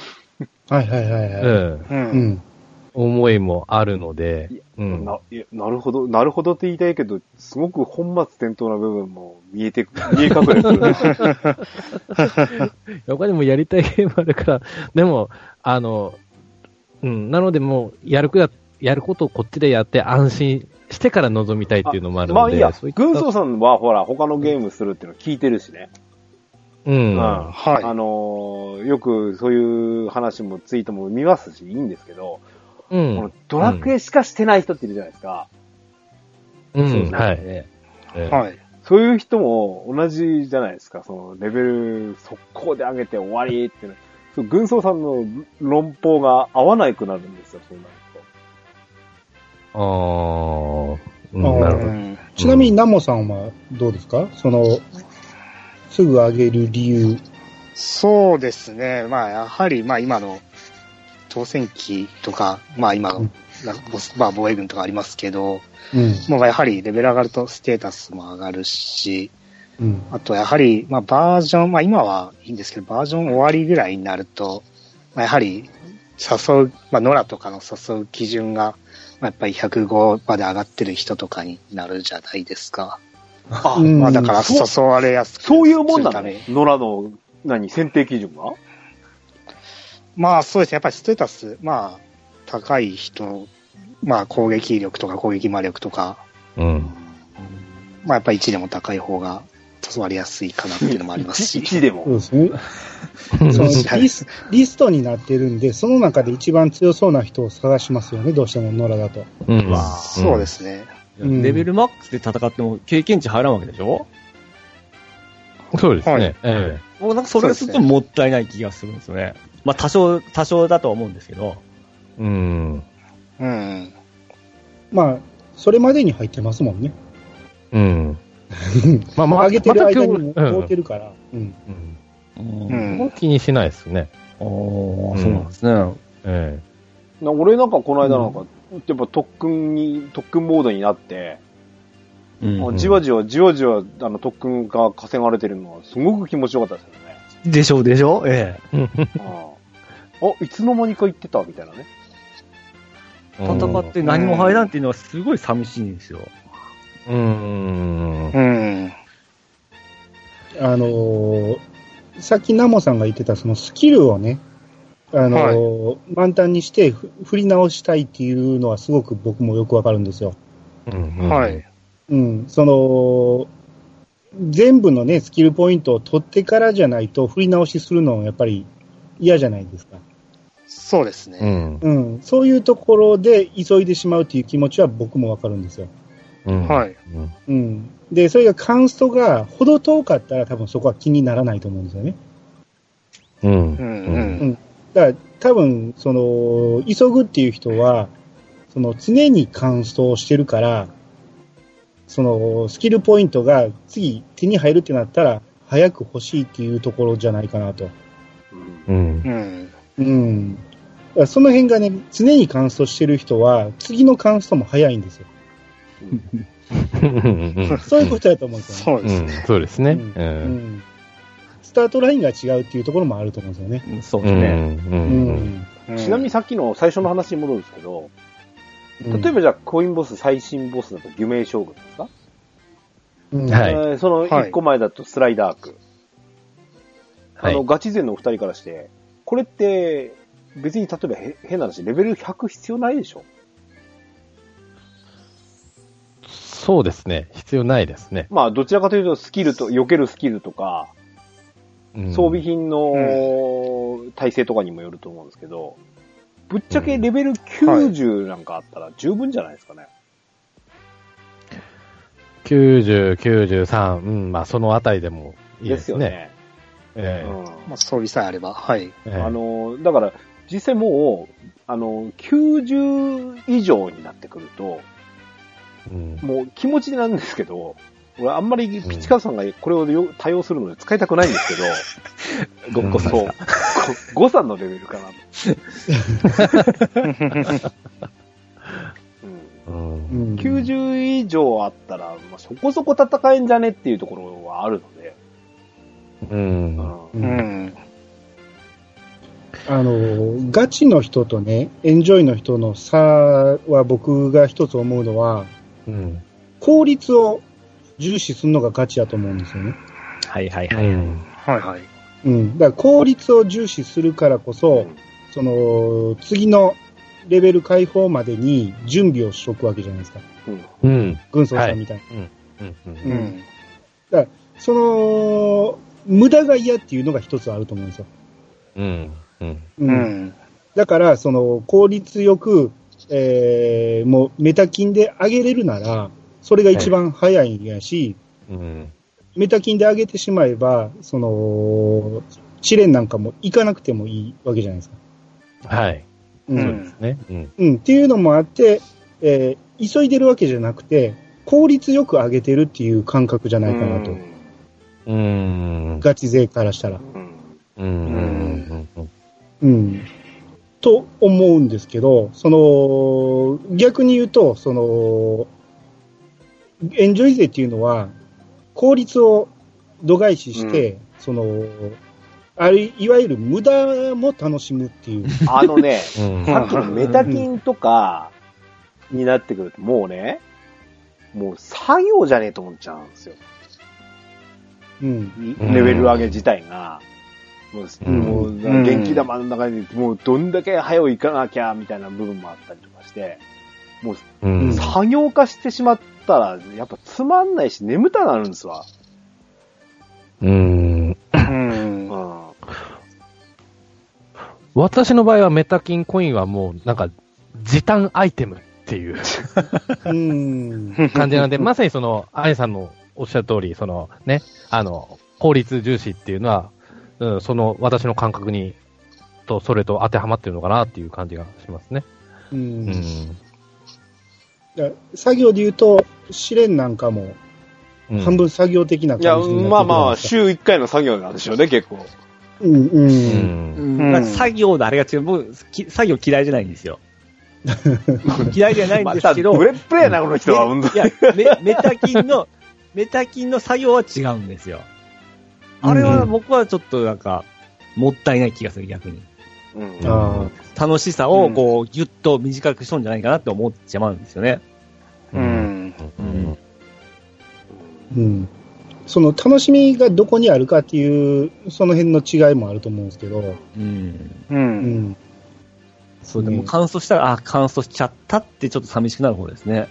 思いもあるので。 なるほどって言いたいけど、すごく本末転倒な部分も見え隠れてる。 他にもやりたいゲームあるから、でも、なのでもう、やることをこっちでやって安心してから臨みたいっていうのもあるので。 いいや、軍曹さんはほら、他のゲームするっていうの聞いてるしね。よくそういう話もツイートも見ますし、いいんですけど、ドラクエしかしてない人っているじゃないですか。そういう人も同じじゃないですか。レベル速攻で上げて終わりっていうの。軍曹さんの論法が合わないくなるんですよ、そうなると。なるほど。ちなみにナモさんはどうですか？すぐ上げる理由。 そうですね。やはり、今の挑戦機とか、今の、防衛軍とかありますけど、もうやはりレベル上がるとステータスも上がるし、あとやはり、バージョン、今はいいんですけど、バージョン終わりぐらいになると、 やはり誘う、野良とかの誘う基準が、やっぱり105まで上がってる人とかになるじゃないですか。だから誘われやすくそういうもんなのね。野良の、選定基準がそうですね。やっぱりステータス、高い人、攻撃力とか攻撃魔力とか、やっぱり1でも高い方が誘われやすいかなっていうのもありますし。 1でも。 そうですね。リストになってるんで、その中で一番強そうな人を探しますよね、どうしても野良だと。 そうですね。 レベルマックスで戦っても経験値入らんわけでしょ？ そうですね。 もうなんかそれするともったいない気がするんですよね。多少だとは思うんですけど。 それまでに入ってますもんね。上げてる間にも凍ってるから。 もう気にしないですね。 そうなんですね。 俺なんかこの間やっぱ特訓モードになって、じわじわ特訓が稼がれてるのはすごく気持ちよかったですよね。 でしょいつの間にか言ってたみたいなね。 戦って何も入らんっていうのはすごい寂しいんですよ。 さっきナモさんが言ってたそのスキルをね、満タンにして振り直したいっていうのはすごく僕もよくわかるんですよ。全部のね、スキルポイントを取ってからじゃないと振り直しするのはやっぱり嫌じゃないですか。 そうですね。 そういうところで急いでしまうという気持ちは僕もわかるんですよ。で、それがカンストがほど遠かったら多分そこは気にならないと思うんですよね。だから多分、急ぐっていう人は、常にカンストをしてるから、スキルポイントが次手に入るってなったら、早く欲しいっていうところじゃないかなと。その辺がね、常にカンストしてる人は、次のカンストも早いんですよ。そういうことだと思うんですよね。 そうですね。 スタートラインが違うっていうところもあると思うんですよね。 そうですね。 ちなみにさっきの最初の話に戻るんですけど、例えばじゃあコインボス、最新ボスだと偽名将軍ですか？その1個前だとスライダーク。ガチ勢の2人からして、これって別に例えば変な話、レベル100必要ないでしょ？ そうですね。必要ないですね。 どちらかというとスキルと、避けるスキルとか、装備品の耐性とかにもよると思うんですけど、ぶっちゃけレベル90なんかあったら十分じゃないですかね。 90、93、そのあたりでもいいですね。 装備さえあれば、 だから、実際もう、90以上になってくると、もう気持ちなんですけど、俺あんまりピチカーさんがこれを多用するので使いたくないんですけど、 誤差ですか。 誤差のレベルかな。90以上あったら、そこそこ戦えんじゃねっていうところはあるので。 ガチの人とね、エンジョイの人の差は僕が一つ思うのは、効率を重視するのがガチだと思うんですよね。だから効率を重視するからこそ、次のレベル解放までに準備をしとくわけじゃないですか。軍曹さんみたいに。だから無駄が嫌っていうのが一つあると思うんですよ。だから、効率よく、もうメタ金で上げれるなら、それが一番早いんやし、メタ金で上げてしまえば、試練なんかも行かなくてもいいわけじゃないですか。 そうですね。 っていうのもあって、急いでるわけじゃなくて、効率よく上げてるっていう感覚じゃないかなと。ガチ勢からしたら。と思うんですけど、逆に言うと、エンジョイ勢っていうのは、効率を度外視して、 いわゆる無駄も楽しむっていう。 さっきのメタキンとかになってくると、もう作業じゃねえと思っちゃうんですよ。レベル上げ自体が。もう元気玉の中に、もうどんだけ早く行かなきゃ、みたいな部分もあったりとかして、もう、作業化してしまったら、やっぱつまんないし、眠たなるんですわ。 私の場合はメタキンコインはもう、なんか、時短アイテムっていう感じなので、まさにアイさんのおっしゃる通り、効率重視っていうのは、私の感覚に、それと当てはまってるのかなっていう感じがしますね。 作業で言うと、試練なんかも、半分作業的な感じになってくるんですか。 まあ、週1回の作業なんでしょうね、結構。 作業のあれが違う。僕、作業嫌いじゃないんですよ。嫌いじゃないんですけど。 ブレッブレやな、この人は。 いや、メタキンの作業は違うんですよ。あれは僕はちょっとなんか、もったいない気がする、逆に。楽しさをこう、ぎゅっと短くしとんじゃないかなって思っちゃうんですよね。 その楽しみがどこにあるかっていう、その辺の違いもあると思うんですけど。 そう、でも乾燥したら、乾燥しちゃったってちょっと寂しくなる方ですね。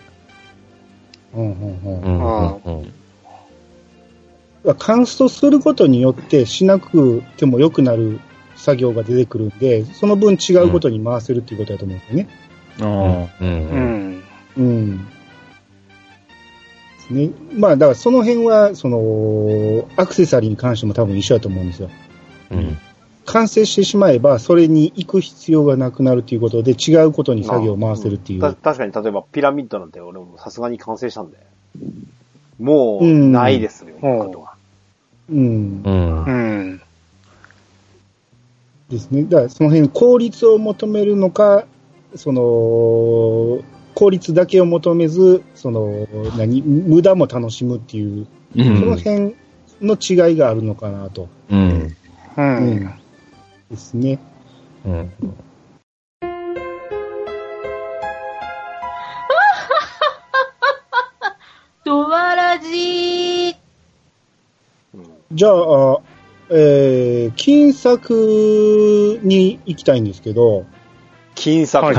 乾燥することによってしなくても良くなる作業が出てくるんで、その分違うことに回せるっていうことだと思うんですよね。まあ、だからその辺は、アクセサリーに関しても多分一緒だと思うんですよ。完成してしまえば、それに行く必要がなくなるということで、違うことに作業を回せるっていう。 確かに、例えばピラミッドなんて俺もさすがに完成したんで、もう、ないですよ、ことが。 ですね。だからその辺、効率を求めるのか、効率だけを求めず、無駄も楽しむっていう、その辺の違いがあるのかなと。ですね。 ドワラジー。 じゃあ、金策に行きたいんですけど。 金策。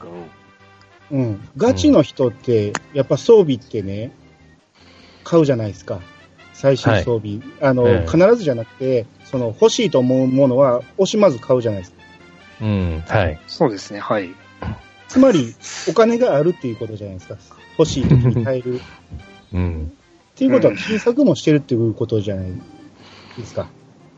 ガチの人って、やっぱ装備ってね、買うじゃないですか。最新装備。必ずじゃなくて、欲しいと思うものは、惜しまず買うじゃないですか。 そうですね、はい。 つまり、お金があるっていうことじゃないですか。欲しい時に買える。っていうことは、金策もしてるっていうことじゃないですか。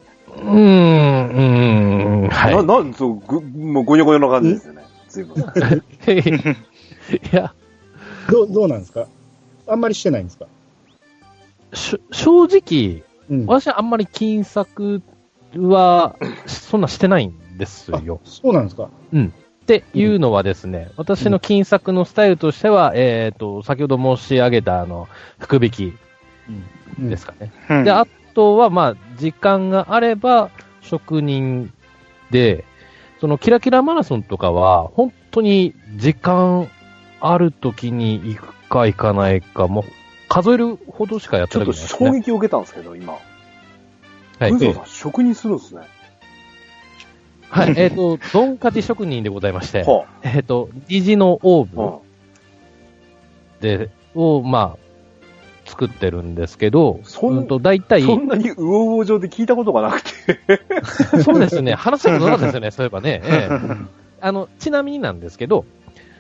もうゴニョゴニョな感じですよね。随分。 いや。どうなんですか？あんまりしてないんですか？ 正直、私はあんまり金策は、そんなしてないんですよ。 そうなんですか？ っていうのはですね、私の金策のスタイルとしては、先ほど申し上げた、福引きですかね。で、あとは、まあ、時間があれば、職人で、キラキラマラソンとかは、本当に時間ある時に行くか行かないか、もう数えるほどしかやってないですね。 ちょっと衝撃を受けたんですけど、今。はい。文さん、職人するんですね。 はい、ドンカティ職人でございまして、虹のオーブを、まあ、作ってるんですけど、大体。 そんなにうおうお上で聞いたことがなくて。 そうですね。話したことなかったですよね、そういえばね。ちなみになんですけど、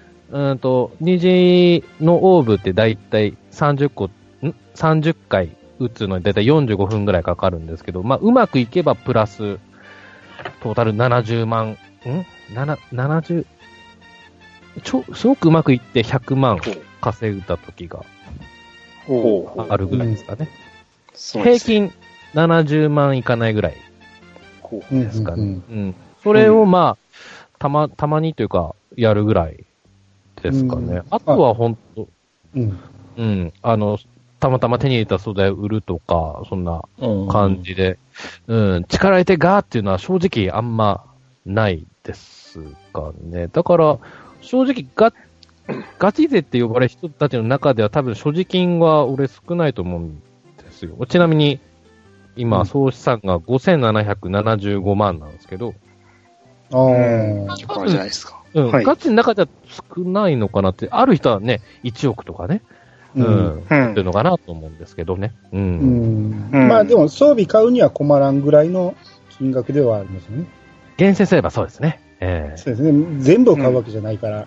虹のオーブって大体30回打つのに大体45分ぐらいかかるんですけど、まあ、うまくいけばプラス、トータル70万、70、すごくうまくいって100万稼いだ時があるぐらいですかね。平均70万いかないぐらいですかね。それをまあ、たまにというか、やるぐらいですかね。あとは本当、 たまたま手に入れた素材を売るとか、そんな感じで、力入れてガーっていうのは正直あんまないですかね。だから、正直ガチ勢って呼ばれる人たちの中では多分所持金は俺少ないと思うんですよ。ちなみに、今、総資産が5775万なんですけど。 結構あるじゃないですか。 はい、ガチの中では少ないのかなって、ある人はね、1億とかね、っていうのかなと思うんですけどね。 まあでも装備買うには困らんぐらいの金額ではありますよね。 厳選すればそうですね。 そうですね。全部を買うわけじゃないから。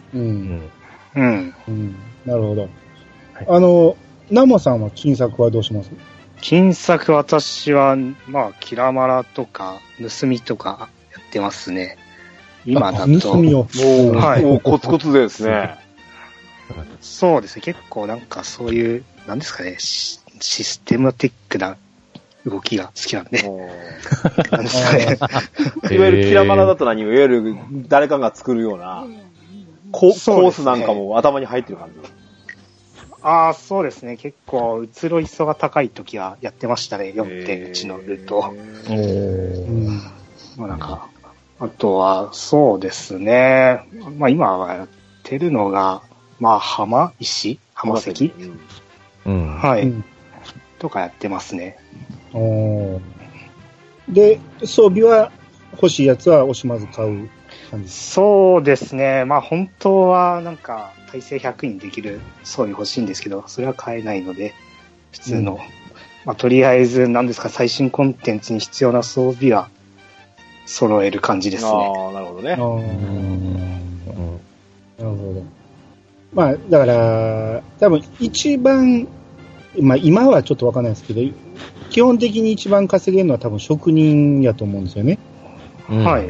なるほど。はい、ナモさんは金策はどうします？ 金策私は、まあ、キラマラとか、盗みとかやってますね。今だと。 盗みを。 はい。もうコツコツですね。 そうですね。結構なんかそういう、なんですかね、システムティックな動きが好きなんで。なんですかね。 いわゆるキラマラだと何？いわゆる誰かが作るような、コースなんかも頭に入ってる感じ。 ああ、そうですね。結構、移ろいそが高い時はやってましたね。4.1 のルート。まあなんか、あとは、そうですね。まあ今はやってるのが、まあ浜石はい、とかやってますね。 で、装備は欲しいやつは惜しまず買う感じ？ そうですね。まあ本当はなんか、耐性100にできる装備欲しいんですけど、それは買えないので、普通の、まあとりあえず何ですか、最新コンテンツに必要な装備は揃える感じですね。 ああ、なるほどね。 なるほど。まあだから、多分一番、まあ今はちょっとわかんないですけど、基本的に一番稼げるのは多分職人やと思うんですよね。 はい。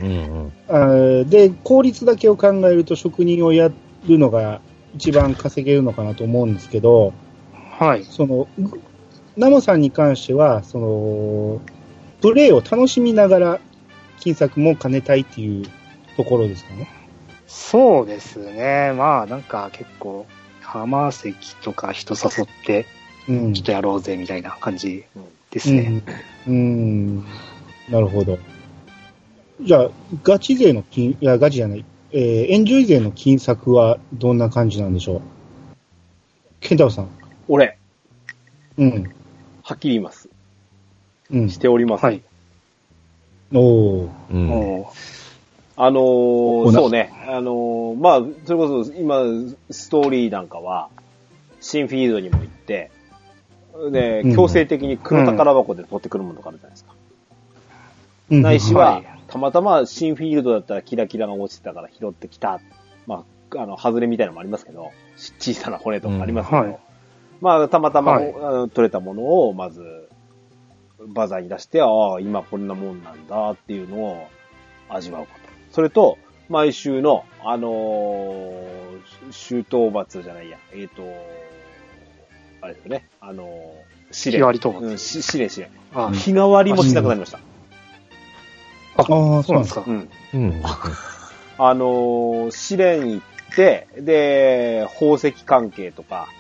で、効率だけを考えると職人をやるのが一番稼げるのかなと思うんですけど、 はい。 ナモさんに関しては、プレイを楽しみながら金策も兼ねたいっていうところですかね。 そうですね。まあなんか結構、浜石とか人誘って、ちょっとやろうぜみたいな感じですね。 なるほど。じゃあ、ガチ勢のガチじゃない、エンジョイ勢の金策はどんな感じなんでしょう？ケンタロウさん。 俺。 はっきり言います。しております。はい。そうね。まあ、それこそ今、ストーリーなんかは、新フィールドにも行って、で、強制的に黒宝箱で取ってくるものとかあるじゃないですか。ないしは、たまたま新フィールドだったらキラキラが落ちてたから拾ってきた。まあ、外れみたいなのもありますけど、小さな骨とかありますけど、まあ、たまたま、取れたものを、まず、バザーに出して、ああ、今こんなもんなんだっていうのを味わうこと。それと、毎週の、周到罰じゃないや、あれですよね、試練。 日替わり討伐。 試練。日替わりもしなくなりました。 そうなんですか。 試練行って、で、宝石関係とか、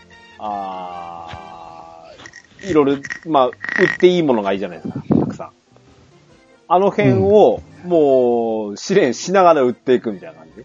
いろいろ、まあ、売っていいものがいいじゃないですか、たくさん。あの辺を、もう、試練しながら売っていくみたいな感じ。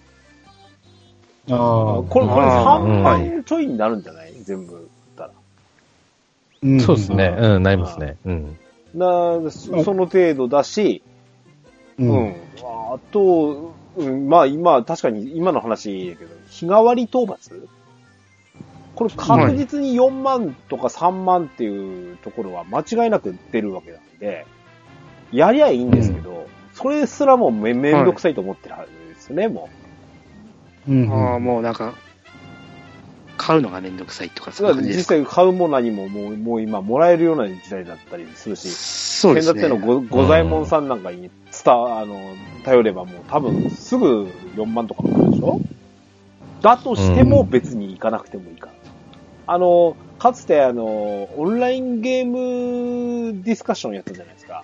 これ3万ちょいになるんじゃない？全部売ったら。 そうですね。なりますね。 その程度だし、あと、まあ今、確かに今の話だけど、日替わり討伐？これ確実に4万とか3万っていうところは間違いなく出るわけなんで、やりゃいいんですけど、それすらもめんどくさいと思ってるはずですよね、もう。もうなんか、買うのがめんどくさいとかそういう感じですか？ 実際買うも何ももう今もらえるような時代だったりするし、 そうですね。 先だってのご左衛門さんなんかに頼ればもう多分すぐ4万とかかかるでしょ？だとしても別に行かなくてもいいから。かつてオンラインゲームディスカッションやったじゃないですか。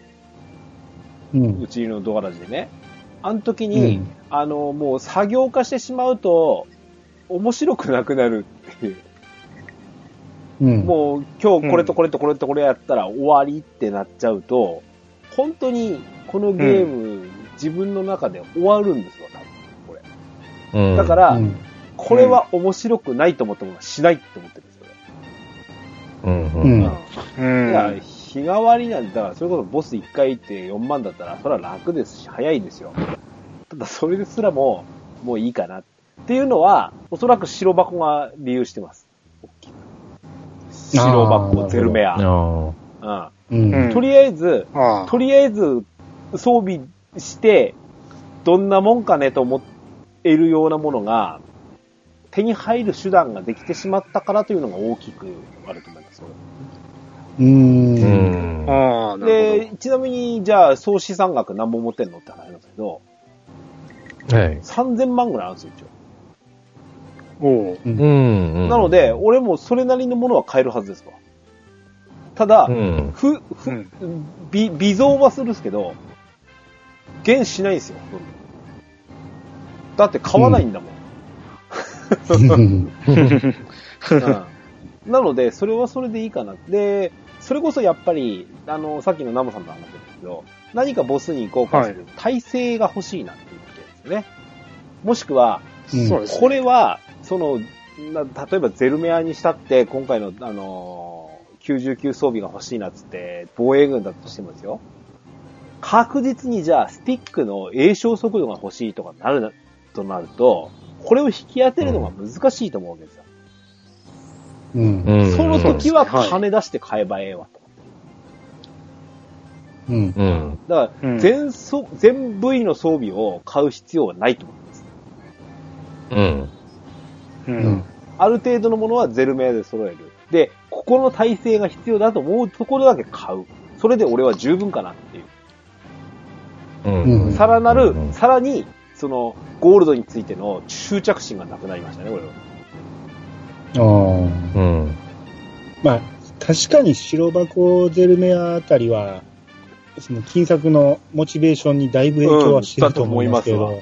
うちのドアラジでね。あの時に、もう作業化してしまうと、面白くなくなるっていう。 もう今日これとこれとこれとこれやったら終わりってなっちゃうと、本当にこのゲーム、自分の中で終わるんですよ、多分これ。だから、これは面白くないと思ってもしないって思ってるんですよ。いや、日替わりなんだから、それこそボス1回って4万だったら、それは楽ですし、早いですよ。ただ、それですらもういいかな。っていうのは、おそらく白箱が理由してます。白箱、ゼルメア。とりあえず装備して、どんなもんかねと思えるようなものが、手に入る手段ができてしまったからというのが大きくあると思います。で、ちなみに、じゃあ、総資産額何本持ってんのって話なんですけど、3000万ぐらいあるんですよ、一応。なので、俺もそれなりのものは買えるはずですわ。ただ、微増はするんですけど、減しないんですよ。だって買わないんだもん。なので、それはそれでいいかな。で、それこそやっぱり、さっきのナムさんの話ですけど、何かボスに行こうかする体制が欲しいなっていうわけですよね。もしくは、これは、例えばゼルメアにしたって、今回の、99装備が欲しいなっつって、防衛軍だとしてもですよ。確実にじゃあ、スティックの栄翔速度が欲しいとかなると、これを引き当てるのが難しいと思うわけですよ。その時は金出して買えばええわと思って。だから、全部位の装備を買う必要はないと思います。ある程度のものはゼルメアで揃える。で、ここの体制が必要だと思うところだけ買う。それで俺は十分かなっていう。さらに、ゴールドについての執着心がなくなりましたね、俺は。 まあ、確かに白箱ゼルメアあたりは、その金策のモチベーションにだいぶ影響はしてると思いますけど。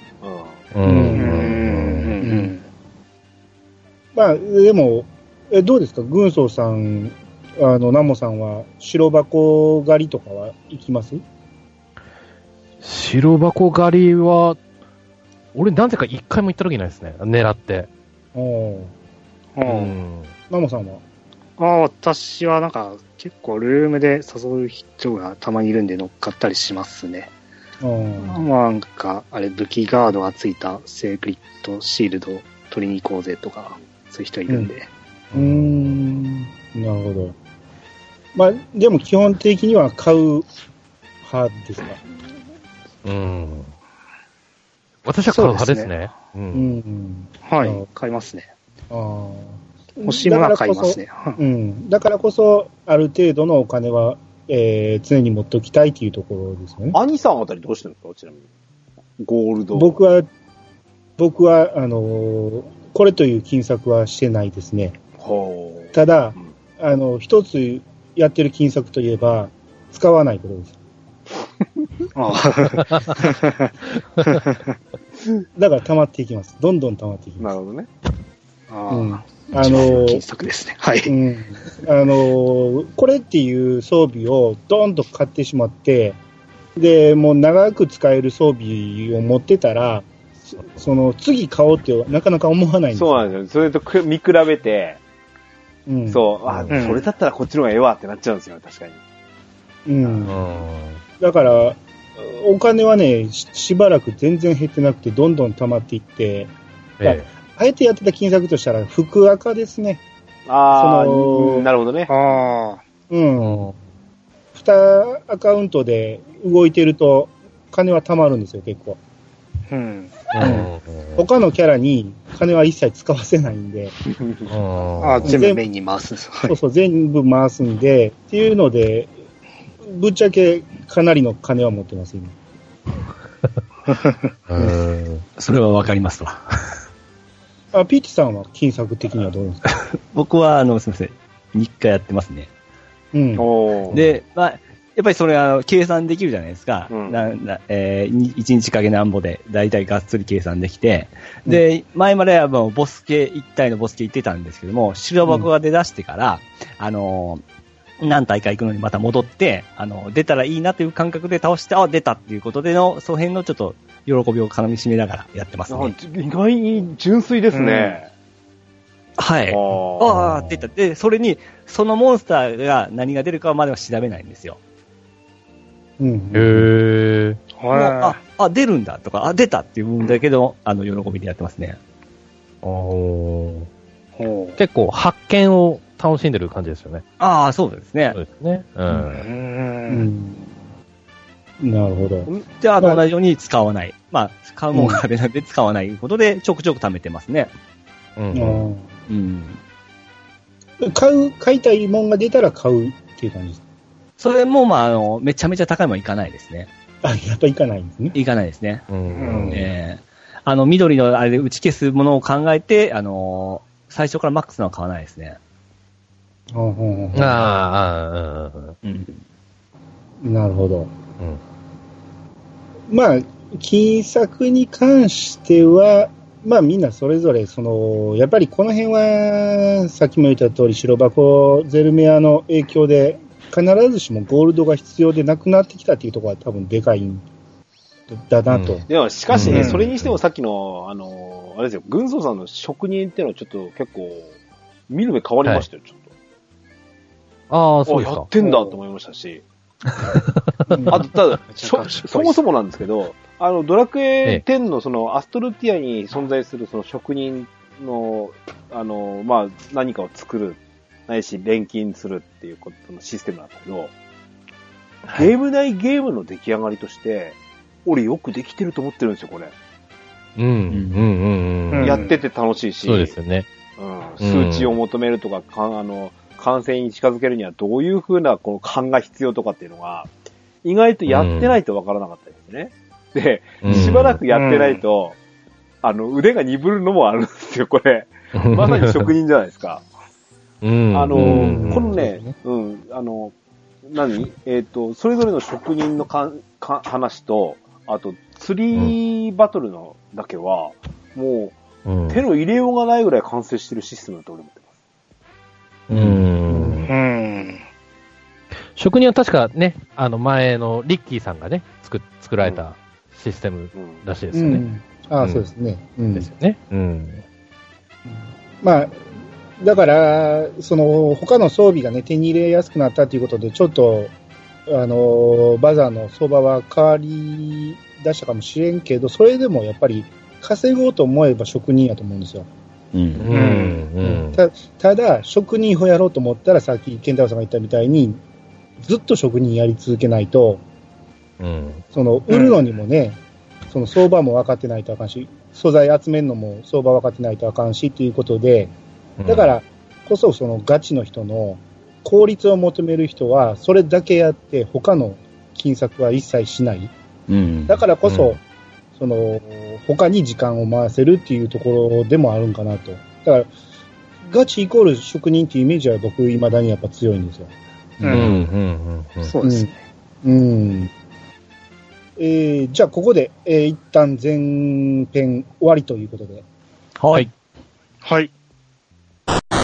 まあ、でも、どうですか、軍曹さん、ナモさんは、白箱狩りとかは行きます？ 白箱狩りは、俺なぜか一回も行った時ないですね。狙って。 ナモさんは？ 私はなんか結構ルームで誘う人がたまにいるんで乗っかったりしますね。なんか、武器ガードがついたセークリッドシールド取りに行こうぜとか、そういう人いるんで。 なるほど。まあ、でも基本的には買う派ですか？ 私は買う派ですね。 はい、買いますね。欲しいものは買いますね。 だからこそ、ある程度のお金は、常に持っておきたいというところですね。 兄さんあたりどうしてるんですか？ちなみに。ゴールド。 僕は、これという金策はしてないですね。ただ、一つやってる金策といえば、使わないことです。だから溜まっていきます。どんどん溜まっていきます。 なるほどね。 金策ですね。はい。 これっていう装備をドーンと買ってしまって、で、もう長く使える装備を持ってたら、次買おうってなかなか思わないんですよ。 そうなんですよ。それと見比べて、それだったらこっちの方がええわってなっちゃうんですよ、確かに。 だから、お金はね、しばらく全然減ってなくて、どんどん溜まっていって、あえてやってた金策としたら、福赤ですね。 なるほどね。 2アカウントで動いてると、金は貯まるんですよ、結構。他のキャラに金は一切使わせないんで。 全部メインに回す。 全部回すんで、っていうので、ぶっちゃけかなりの金は持ってます、今。 それはわかりますわ。 ピーチさんは金策的にはどうですか？ 僕は、すみません。日課やってますね。で、まあ、 やっぱりそれは計算できるじゃないですか。1日かけなんぼで、だいたいがっつり計算できて、で、前まではもうボス系、1体のボス系行ってたんですけども、白箱が出だしてから、何体か行くのにまた戻って、出たらいいなという感覚で倒して、出たっていうことでの、その辺のちょっと、喜びをかみしめながらやってますね。 意外に純粋ですね。 はい。出た。で、それに、そのモンスターが何が出るかまでは調べないんですよ。 へー。出るんだとか、出たっていう部分だけど、喜びでやってますね。 結構、発見を楽しんでる感じですよね。 そうですね。 そうですね。 なるほど。 じゃあ、同じように使わない。使うものがあれなんで使わないことで、ちょくちょく貯めてますね。 買いたいもんが出たら買うっていう感じですか？ それも、めちゃめちゃ高いもんいかないですね。 やっぱいかないんですね。 いかないですね。緑のあれで打ち消すものを考えて、最初からマックスのは買わないですね。 なるほど。金策に関しては、みんなそれぞれ、やっぱりこの辺は、さっきも言った通り、白箱、ゼルメアの影響で、必ずしもゴールドが必要でなくなってきたっていうところは多分でかいんだなと。 でも、しかしね、それにしてもさっきの、あれですよ、軍曹さんの職人っていうのはちょっと結構、見る目変わりましたよ、ちょっと。 そうですか。 やってんだと思いましたし。ただ、そもそもなんですけど、ドラクエ10のそのアストルティアに存在するその職人の、何かを作る、ないし錬金するっていうことのシステムなんだけど、ゲーム内ゲームの出来上がりとして、俺よくできてると思ってるんですよ、これ。やってて楽しいし。 そうですよね。 数値を求めるとか、完成に近づけるにはどういう風なこの勘が必要とかっていうのが、意外とやってないとわからなかったですね。で、しばらくやってないと、腕が鈍るのもあるんですよ、これ。まさに職人じゃないですか。このね、それぞれの職人の話と、あと、釣りバトルのだけは、もう、手の入れようがないぐらい完成してるシステムだと思ってます。 職人は確かね、前のリッキーさんがね、作られたシステムらしいですよね。 そうですね。 ですよね。 だから、他の装備がね、手に入れやすくなったということで、ちょっと、バザーの相場は変わり出したかもしれんけど、それでもやっぱり稼ごうと思えば職人やと思うんですよ。ただ、職人をやろうと思ったら、さっき健太郎さんが言ったみたいに、ずっと職人やり続けないと、売るのにもね、相場も分かってないとあかんし、素材集めるのも相場分かってないとあかんしっていうことで、だからこそガチの人の効率を求める人は、それだけやって他の金策は一切しない。だからこそ、他に時間を回せるっていうところでもあるんかなと。だから、ガチイコール職人っていうイメージは僕未だにやっぱ強いんですよ。 そうですね。 じゃあここで、一旦前編終わりということで。 はい。 はい。